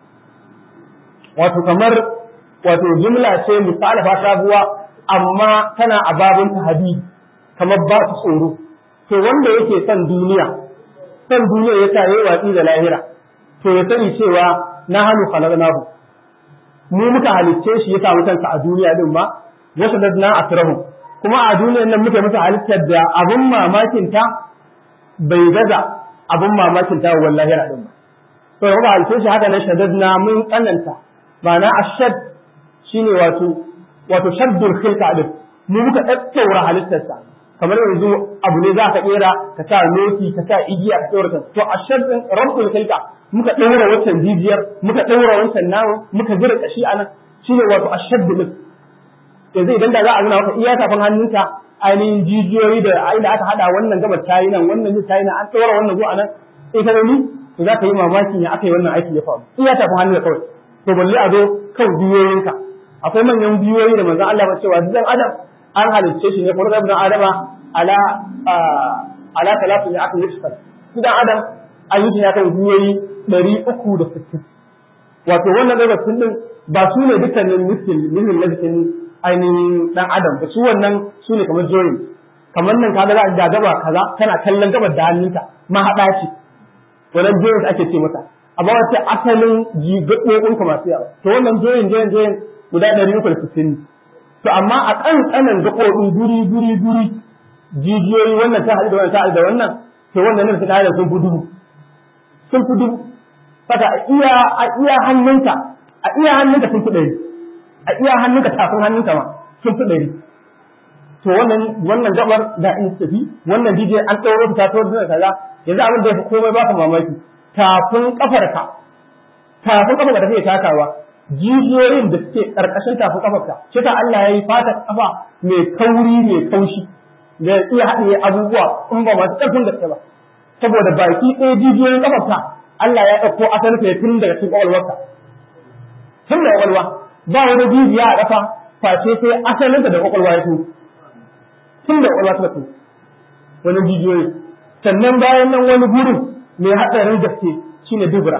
wato kamar wato jumla ce misalafa sabuwa amma tana a babin tahadi kamar ba su tsoro to wanda yake son duniya ya sa yayi watsi da lahira to ya sani cewa na hannu khalaqnahu mu muka halicce shi ya samu kansa a duniya din ma wasu dadna asrahu kuma a duniyar nan muka muka halittar da abun mamakin ta bai gaza abun mamakin ta wallahi lahira din ba to muka halicce shi haka nan shaddadna mun tsananta ma'ana ashad shine wato shaddul khilqa din mu muka daddaura halittarsa kamar yanzu abu ne za ka kera ka sa noti ka sa igiya ka tsora to ashad din rabbul khilqa muka daura wancan jijiyar muka daura wancan nawo muka jira kashi anan shine wato ashad din yanzu idan da za a nuna maka iya tafin hannunka ainihin jijiyoyi da inda aka hada wannan gabar tayi nan wannan zai tayi nan an tsora wannan zuwa nan ita ne to za ka yi mamakin ya aka yi wannan aiki ya faru iya tafin hannunka kawai to balle a zo kan biyoyinka akwai manyan biyoyi da manzon Allah ba cewa dan adam an halicce shi ne ko da ibn adama ala talatu ne aka yi dan adam ayyuka ya kan biyoyi 360 wato wannan daga din ba su ne dukkanin mislin na jikin ainihin dan adam ba su wannan su ne kamar joyin kamar nan kaga za a gaba kaza kana kallon gabar da hannunka ma hada ce wannan joyin ake ce mata amma wata asalin jigaɓoɓin ka masu yawa to wannan joyin guda 360 to amma a ƙanƙanan gaɓoɓi guri jijiyoyi wannan ta haɗu da wannan ta haɗu da wannan to wannan nan ta sun fi dubu saka a iya hannunka sun fi ɗari a iya hannunka tafin hannunka ma sun fi ɗari to wannan gabar da in tafi wannan jijiya an ɗauro ta to da kaza yanzu abin da ya fi komai ba ka mamaki tafin kafarka da kake takawa jijiyoyin da suke karkashin tafin kafarka shi ta Allah ya yi fata kafa mai kauri mai kaushi da iya haɗiye abubuwa in ba masu ƙarfin gaske ba saboda baki ɗaya jijiyoyin kafarka Allah ya ɗauko asalin ka tun daga cikin ƙwaƙwalwarka tun da ƙwaƙwalwa ba wani jijiya a ƙafa face sai asalin da ƙwaƙwalwa ya tun da ƙwaƙwalwa suka wani jijiyoyi sannan bayan nan wani gurin mai haɗarin gaske shine dubura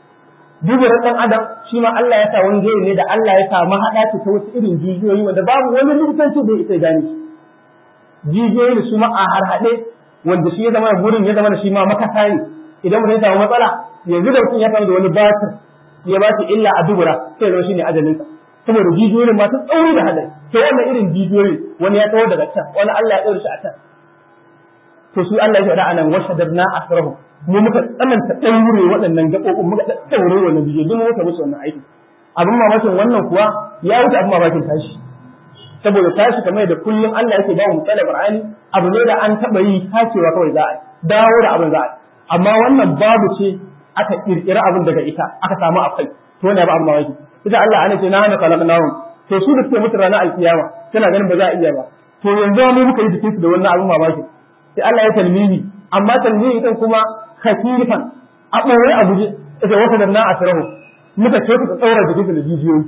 ɗan adam shi ma Allah ya sa wani jeri ne da Allah ya sa mahaɗa ce ta wasu irin jijiyoyi wanda babu wani likitanci da ya gane shi jijiyoyi da su ma a harhaɗe wanda shi ya zama da gurin ya zama da shi ma makasa ne idan mutum ya samu matsala yanzu da mutum ya samu da wani batir ya ba shi illa a dubura sai zama shine ajalinsa saboda jijiyoyin masu tsauri da haɗari to wannan irin jijiyoyi wani ya tawo daga can wani Allah ya ɗaure shi a can to su Allah ya faɗa anan washadadna asrahu mu muka tsananta ɗaure waɗannan gaɓoɓin muka ɗaure wannan bidiyo duk muka musu wannan aiki abin mamakin wannan kuwa ya wuce abin mamakin tashi saboda tashi kamar da kullum Allah yake ba mu misalan Qur'ani abu ne da an taɓa yi tacewa kawai za a dawo da abin za a amma wannan babu ce aka kirkira abin daga ita aka samu akai to wannan ba abin mamaki ita Allah ana ce na hana khalaqnahum to su da suke mutu ranar alkiyama suna ganin ba za a iya ba to yanzu mu muka yi jikinsu da wannan abin mamaki sai Allah ya talmini amma talmini din kuma khafifan a ɓoye a guje ita wata da na asirahu muka ce ku tsaura jikin da jijiyoyi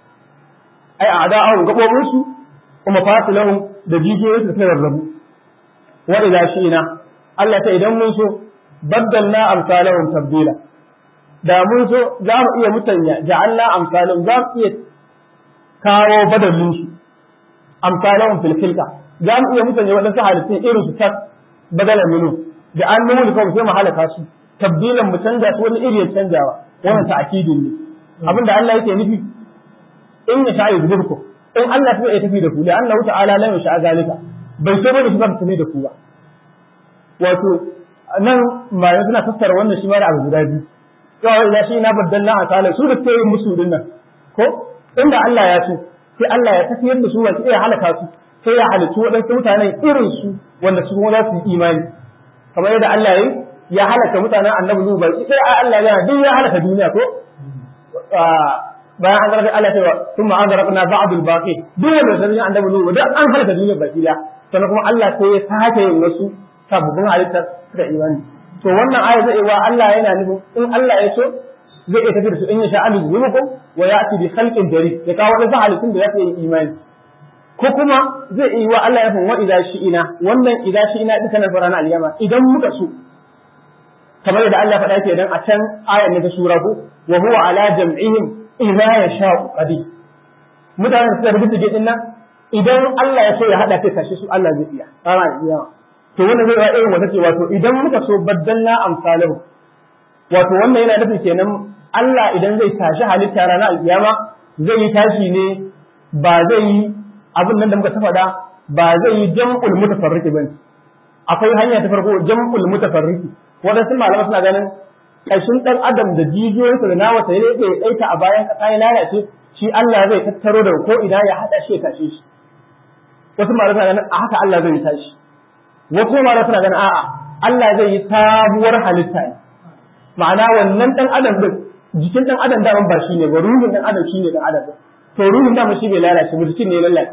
ai a da'awu gabobin su kuma fasilahum da jijiyoyi su sai rarrabu wa ila shi'ina Allah ta idan mun so baddalna amsalahum tabdila da mun so za mu iya mutanya ja'alna amsalahum za mu iya kawo badalin su amsalahum fil khilqa za mu iya mutanya wadansu halittun irin su tas badalan minu da an nuna da kawai sai mu halaka su tabbilan mu canja su wani iri ya canjawa wannan ta'kidin ne abinda Allah yake nufi in ya sha'i zuburku in Allah ya tafi da ku da Allah ta'ala la yasha zalika bai so ba da shi ba tafi da ku ba wato nan bayan suna fassara wannan shi ma da abu guda biyu kawai ya shi na baddalna a ta'ala su da suke yin musu dinnan ko inda Allah ya so sai Allah ya tafiyar da su wanda ya halaka su sai ya halicci waɗansu mutanen irin su wanda su kuma za su yi imani kamar yadda Allah ya halaka mutanen annabi Nuhu bai sai Allah ya duk ya halaka duniya ko bayan an zarga Allah cewa thumma azraqna ba'd al-baqi duk wanda sai annabi Nuhu duk an halaka duniya baki da sannan kuma Allah sai ya sake yin wasu sababbin halittar da imani to wannan aya zai wa Allah yana nufin in Allah ya so zai iya tafi da su in ya sha alu yunukum wa ya'ti bi khalqin jadid ya kawo wasu halittun da za su yi imani ko kuma zai yi wa Allah ya fa wa idza shi'ina wannan idza shi'ina duka na farana al-yama idan muka so kamar da Allah faɗa ke dan a can ayar na ta sura ko wa huwa ala jam'ihim idza yasha'u qadir mutanen da rubuta din nan idan Allah ya so ya hada kai kashi su Allah zai iya rana al-yama to wannan zai yi irin wata ce wato idan muka so baddalna amsalahu wato wannan yana nufin kenan Allah idan zai tashi halitta rana al-yama zai yi tashi ne ba zai yi abin nan da muka ta faɗa ba zai yi jam'ul mutafarriqi bane akwai hanya ta farko jam'ul mutafarriqi wadansu malama suna ganin kashin dan adam da jijiyoyinsa da nawa sai yake aika a bayan kasa ya lalace shi Allah zai tattaro da ko idan ya hada shi ya tashe shi wasu malama suna ganin a haka Allah zai tashi wasu malama suna ganin a'a Allah zai yi sabuwar halitta ne ma'ana wannan dan adam din jikin dan adam da ba shi ne ba ruhin dan adam shi ne dan adam to ruhin da shi bai lalace ba jikin ne lalace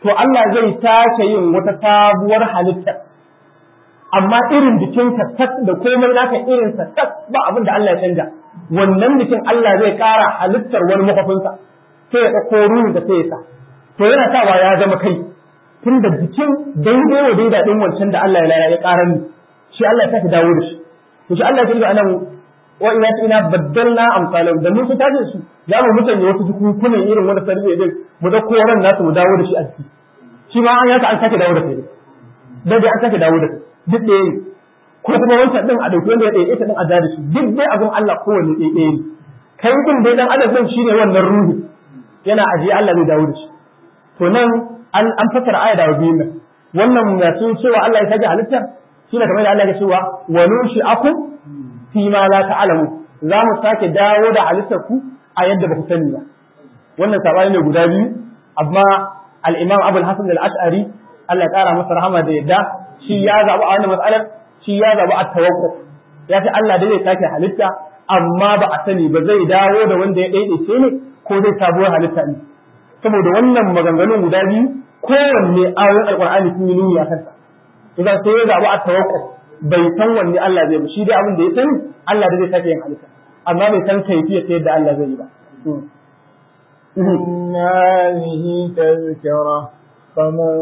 to Allah zai sake yin wata sabuwar halitta amma irin jikinka tas da komai naka irin sa tas ba abin da Allah ya canja wannan jikin Allah zai ƙara halittar wani makwafinsa sai ya ɗauko ruhin da sai ya sa to yana sawa ya zama kai tun da jikin daidai wa daida ɗin wancan da Allah ya ƙarar ni shi Allah ya sake dawo da shi to shi Allah ya ce anan wa ina baddalna amsalan da mun fita da su za mu mutane wasu hukunan irin wanda sarbe din mu da koran nasu mu dawo da shi a ciki shi ma an yaka an sake dawo da kai da dai an sake dawo da kai duk da yayi ko kuma wancan din a dauki wanda ya ɗaya ita din a da shi duk dai abin Allah kowanne ɗaya ne kai din dai dan adam din shine wannan ruhi yana ajiye Allah zai dawo da shi to nan an fassara aya da biyun nan wannan mutum cewa Allah ya sake halitta shine kamar da Allah ya cewa wa nunshi'akum fi ma la ta'lamu za mu sake dawo da halittar ku a yadda ba ku sani ba wannan sabani ne guda biyu amma al-Imam Abu al-Hasan al-Ash'ari Allah ya kara masa rahama da yadda shi ya zabi a wannan mas'alar shi ya zabi at-tawakkuf ya ce Allah da zai sake halitta amma ba a sani ba zai dawo da wanda ya daidaice ne ko zai sabuwar halitta ne saboda wannan maganganun guda biyu kowanne ayoyin alqur'ani sun yi nuni a kansa idan sai ya zabi at-tawakkuf bai san wanne Allah zai ba shi dai abin da ya sani Allah da zai sake yin halitta amma bai san kaifiyar ta yadda Allah zai yi ba إن هذه تذكرة فمن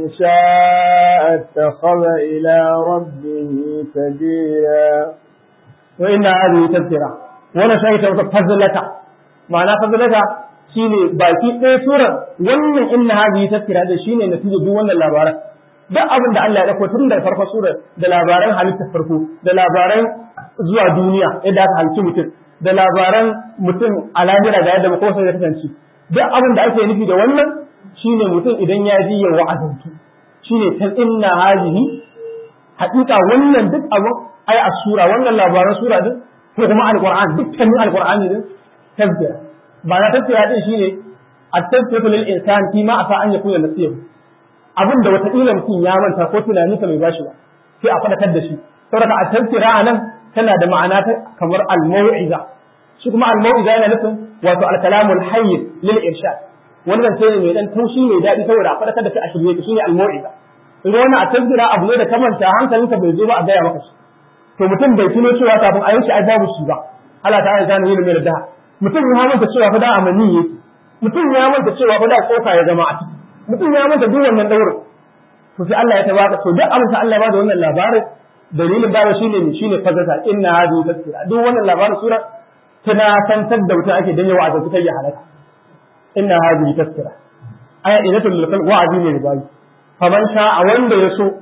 شاء اتخذ إلى ربه سبيلا وإن هذه تذكرة وانا شايفة فضلك معنى فضلك shine baki ɗaya surar wannan inna hadhihi tazkira da shine natija duk wannan labaran duk abin da Allah ya dauko tun daga farko surar da labaran halittar farko da labaran zuwa duniya yadda aka halicci mutum da labaran mutum a lahira da yadda makosa ya kasance duk abin da ake nufi da wannan shine mutum idan ya ji ya wa'azantu shine ta inna hadhihi haƙiƙa wannan duk abin ai a sura wannan labaran sura din ko kuma alquran dukkanin alqur'ani din tazkira ba na tazkira din shine at-tazkiratu lil insan fi ma afa an yakuna nasiha abin da wata ila mutum ya manta ko tunani sa bai bashi ba sai a fadakar da shi saboda at-tazkira anan tana da ma'ana ta kamar al-mau'iza shi kuma al-mau'iza yana nufin wato al-kalamul hayy lil irshad wannan sai mai dan taushi mai dadi saboda a fadakar da shi a shirye shi ne al-mau'iza idan wannan at-tazkira abu ne da kamanta hankalinka bai zo ba a gaya maka shi to mutum bai tuno cewa kafin a yi shi ai babu shi ba Allah ta'ala ta nuna mai da mutum ya manta cewa fa da amani yake mutum ya manta cewa fa da tsoka ya zama a ciki mutum ya manta duk wannan daurin to sai Allah ya tabaka to duk abin da Allah ya bada wannan labarin dalilin babu shine fazata inna hadi tazkira duk wannan labarin sura tana tantar da mutum ake danne wa'azi kai ya halaka inna hadi tazkira aya ilatul lil wa'azi ne bai faman sha a wanda ya so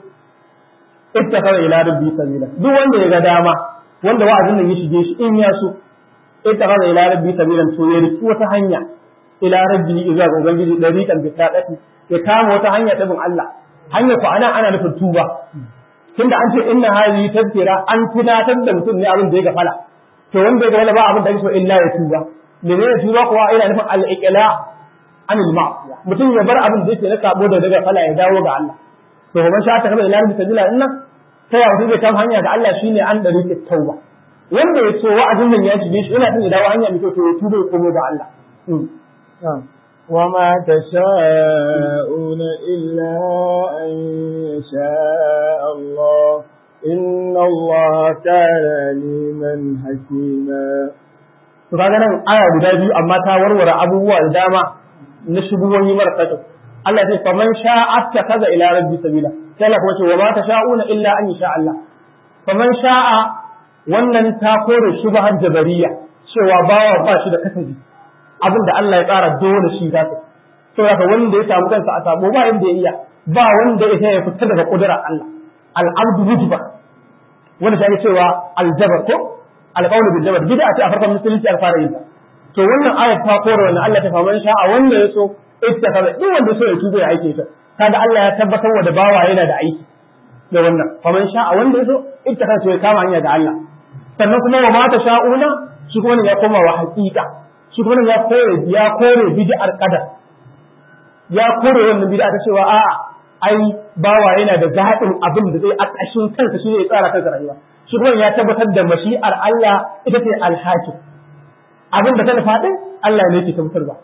ittakhara ila rabbi sabila duk wanda ya ga dama wanda wa'azin nan ya shige shi in ya so ittakhara ila rabbi sabila to ya riki wata hanya ila rabbi idza ga ubangiji dariqan bi sadaqati ya kama wata hanya ta bin Allah hanya ko ana nufin tuba tunda an ce inna hadhihi tazkira an tunatar da mutum ne abin da ya gafala to wanda ya ga wani ba abin da yake so illa ya tuba menene tuba kuwa ina nufin al-iqla anil ma'siya mutum ya bar abin da yake na sabo da daga fala ya dawo ga Allah to man sha ta kaba ila rabbi sabila inna sai ya zai kan hanya ga Allah shine an dari ke tauba wanda ya so wa'azin nan ya shige shi yana son ya dawo hanya mai kyau to ya tuba ya komo ga Allah وما تشاءون إلا أن يشاء الله إن الله كان عليما حكيما. فهذا آية guda biyu amma ta warware abubuwa da dama na shubuhohi marasa kyau. Allah ya ce faman sha'a kaza ila rabbi sabila. Sai Allah kuma ce wa ma tasha'una illa an yasha Allah. Faman sha'a wannan ta kore shubhar jabariya cewa bawa ba shi da kasabi. Abin da Allah ya tsara dole shi za ta saboda wanda ya samu kansa a sabo ba inda ya iya ba wanda ya fita daga kudura Allah al-abdu mujba wanda shi cewa al-jabar ko al-qawl bil jabar bid'a ce a farkon musulunci al-fara yin to wannan ayat ta kore wannan Allah ta faman sha'a wanda ya so ittakaza duk wanda so ya tuba ya aike ta kaga Allah ya tabbatar wa da bawa yana da aiki da wannan faman sha'a wanda ya so ittakaza ya kama hanya da Allah sannan kuma wa ma ta sha'una shi kuma ya koma wa haqiqa shi kuma ya kore bid'ar qadar ya kore wannan bid'a ta cewa a ai bawa yana da zaɓin abin da zai a ƙashin kansa shi ne ya tsara kansa rayuwa shi kuma ya tabbatar da mashi'ar Allah ita ce al-hakim abin da ta nufa din Allah ne ke tabbatarwa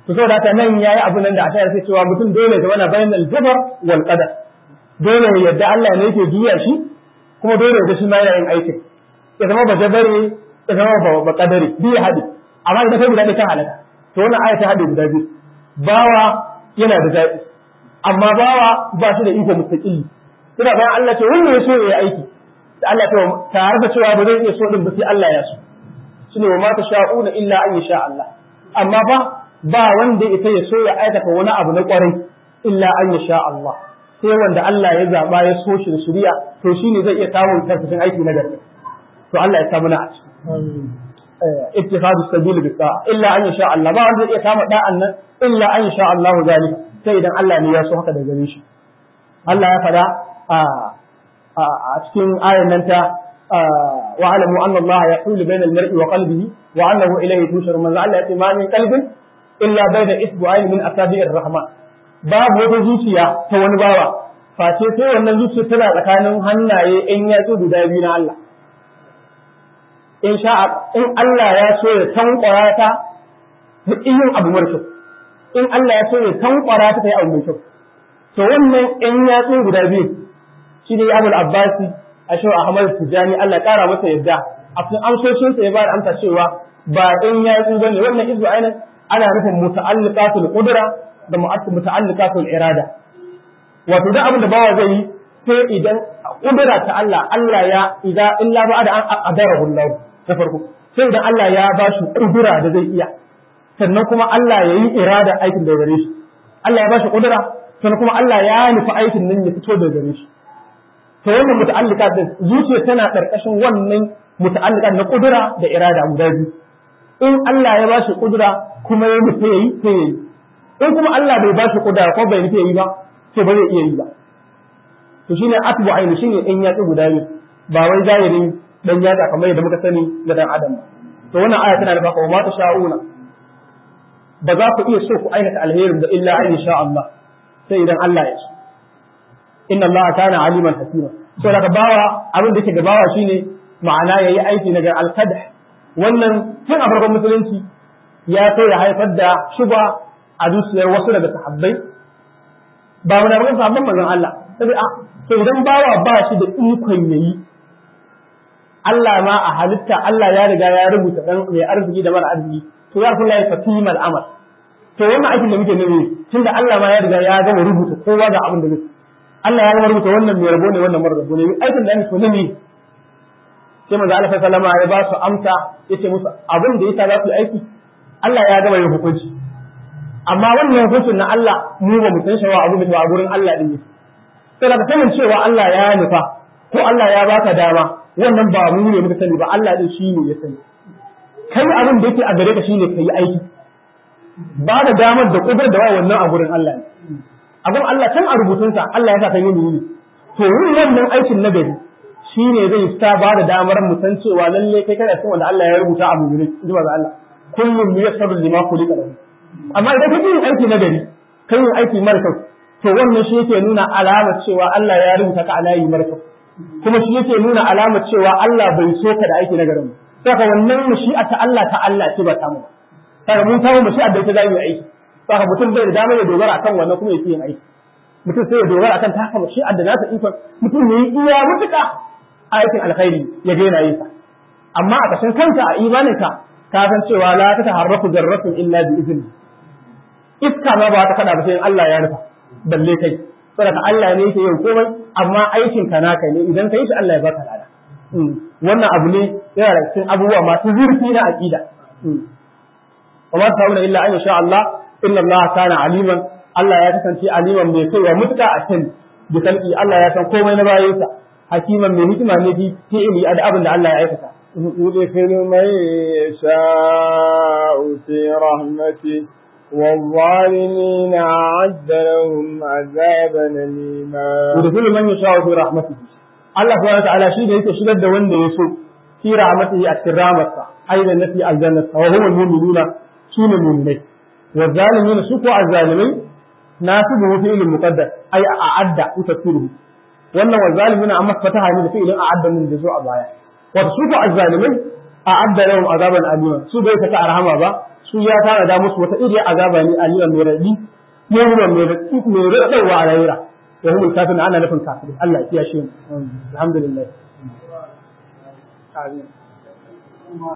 to saboda haka nan yayi abun nan da a tayar sai cewa mutum dole ya zama bainal jabar wal qadar, dole ya yadda Allah ne yake juya shi, kuma dole ya shi ma yana yin aikin, ya zama ba jabari ya zama ba qadari bi ya hadi. Amma idan kai guda ɗaya kan halaka, to wannan aya ta hade guda biyu. Bawa yana da zaɓi, amma bawa ba shi da iko mustaqili. Kuma bayan Allah ce wannan ya so ya yi aiki, da Allah ta tare da cewa ba zai iya so din ba sai Allah ya so. Shine wa ma tasha'una illa an yasha Allah. Amma ba wanda ita ya so ya aikata wani abu na kwarai illa an yasha Allah. Sai wanda Allah ya zaba ya so shi da shari'a, to shine zai iya samun tafsirin aiki na gari. To Allah ya samu na a ciki. Amin. Ittifadu sabili bi ta'a illa an yasha Allah. Ba wanda zai iya samu da'an nan illa an yasha Allah zalika. Sai idan Allah ne ya so haka da gare shi. Allah ya fada a cikin ayan nan ta wa'alamu anna Allah yahulu bainal mar'i wa qalbihi wa annahu ilayhi tushar. Manzo Allah ya ce ma min qalbin illa bayna isbu'ayn min asabi'ir rahman. Babu wata zuciya ta wani bawa face sai wannan zuciya tana tsakanin hannaye in yatsu guda biyu na Allah. In Allah ya so ya tankwara ta yin abu mara kyau, in Allah ya so ya tankwara ta yi abu mai kyau, to wannan in yatsu guda biyu shi ne Abul Abbasi Ashu Ahmad Tijani Allah kara masa yadda a cikin amsoshinsa ya ba da amsa cewa ba in yatsu bane wannan izu ainin ana nufin muta'alliqatul qudra da muta'alliqatul irada. Wato duk abin da bawa zai yi sai idan kudura ta Allah ya illa ba'da an aqdarahu Allah na farko, sai idan Allah ya ba shi kudura da zai iya, sannan kuma Allah ya yi irada aikin da gare shi. Allah ya ba shi kudura sannan kuma Allah ya nufi aikin nan ya fito da gare shi. To wannan muta'alliqat din zuciya tana karkashin wannan muta'alliqat na kudura da irada guda biyu. In Allah ya ba shi kudura kuma ya nufi yayi sai yayi. In kuma Allah bai ba shi kudura ko bai nufi yayi ba sai ba zai iya yi ba. To shine atbu aini shine in yatsu guda biyu, ba wai zahirin dan yatsa kamar yadda muka sani da dan adam. To wannan aya tana da baka wa ma sha'una, ba za ku iya so ku aikata alherin da illa an sha Allah, sai idan Allah ya so. Inna Allah kana aliman hakima. So daga bawa abin da yake da bawa shine ma'ana yayi aiki daga al-qadh. Wannan tun a farkon musulunci ya so ya haifar da shuba a zuciyar wasu daga sahabbai, ba wani rabin sahabban manzon Allah. Sai to idan bawa ba shi da ikon yayi, Allah ma a halitta Allah ya riga ya rubuta dan mai arziki da mara arziki, to ya kula ya fatimal amal. To wannan aikin da muke nufi tunda Allah ma ya riga ya gama rubuta kowa da abin da zai, Allah ya gama rubuta wannan mai rabo ne wannan mara rabo ne, aikin da yake so ne. Sai manzo Allah sallallahu alaihi wasallam ya ba su amsa yace musu abin da yasa za su yi aiki Allah ya gama yin hukunci, amma wannan hukuncin na Allah mu ba mu san shawa abu da a gurin Allah din ne. Sai daga sanin cewa Allah ya nufa ko Allah ya baka dama, wannan ba mu ne muka sani ba, Allah din shi ne ya sani. Kai abin da yake a gare ka shine kai aiki, ba da damar da kudur da wannan a gurin Allah ne. Abin Allah can a rubutunsa Allah ya sa kai yi. To yin wannan aikin na gari shine zai sa ba da damar mu san cewa lalle kai kana son wanda Allah ya rubuta a mu ne, zuwa ga Allah. Kullum yasabbu lima khuliqa lahu. Amma idan kake yin aiki na gari, kai yin aiki mara kyau, to wannan shi yake nuna alamar cewa Allah ya rubuta ka alayi mara kyau. Kuma shi yake nuna alamar cewa Allah bai so ka da aiki na garin. Saka wannan mashi'a ta Allah ce ba ta mu. Saka mun kawo mashi'a da ita za mu yi aiki. Saka mutum bai da dama ya dogara akan wannan kuma yake yin aiki. Mutum sai ya dogara akan ta haka mashi'a da nasa ikon, mutum ne iya mutuka aikin alkhairi ya daina yi sa. Amma a kashin kanka a imaninka ka san cewa la ta taharrafu zarratun illa bi izni. Iska ma ba ta kada ba sai Allah ya nufa, balle kai. Saboda Allah ne yake yin komai, amma aikin ka naka ne, idan kai shi Allah ya baka lada. Wannan abu ne yana da cikin abubuwa masu zurfi na aqida. Wa ma ta'ala illa an sha Allah, inna Allah kana aliman. Allah ya kasance aliman mai kaiwa mutuka a can da kalki. Allah ya san komai na bayansa, hakiman mai hikima ne fi fi'ili da abin da Allah ya aikata. يدخل من يشاء في رحمته والظالمين أعد لهم عذابا أليما. يدخل من يشاء في رحمته. الله سبحانه وتعالى شيء يك شدد وند يسوع في رحمته الكرامة أيضا نفي الجنة وهم المؤمنون سون المؤمنين. والظالمين سوء الظالمين ناسبه فعل المقدر أي أعد وتفسيره. وأن والظالمين أما فتحها من فعل أعد من جزء أبايا. wato su ko azzalimai a adda lahum azaban alima, su bai saka arhama ba, su ya tara da musu wata iri azaba ne aliyan mai radi yawan mai radawa a rayuwa da humul kafirun ana nufin kafirin Allah ya kiyashe mu alhamdulillah amin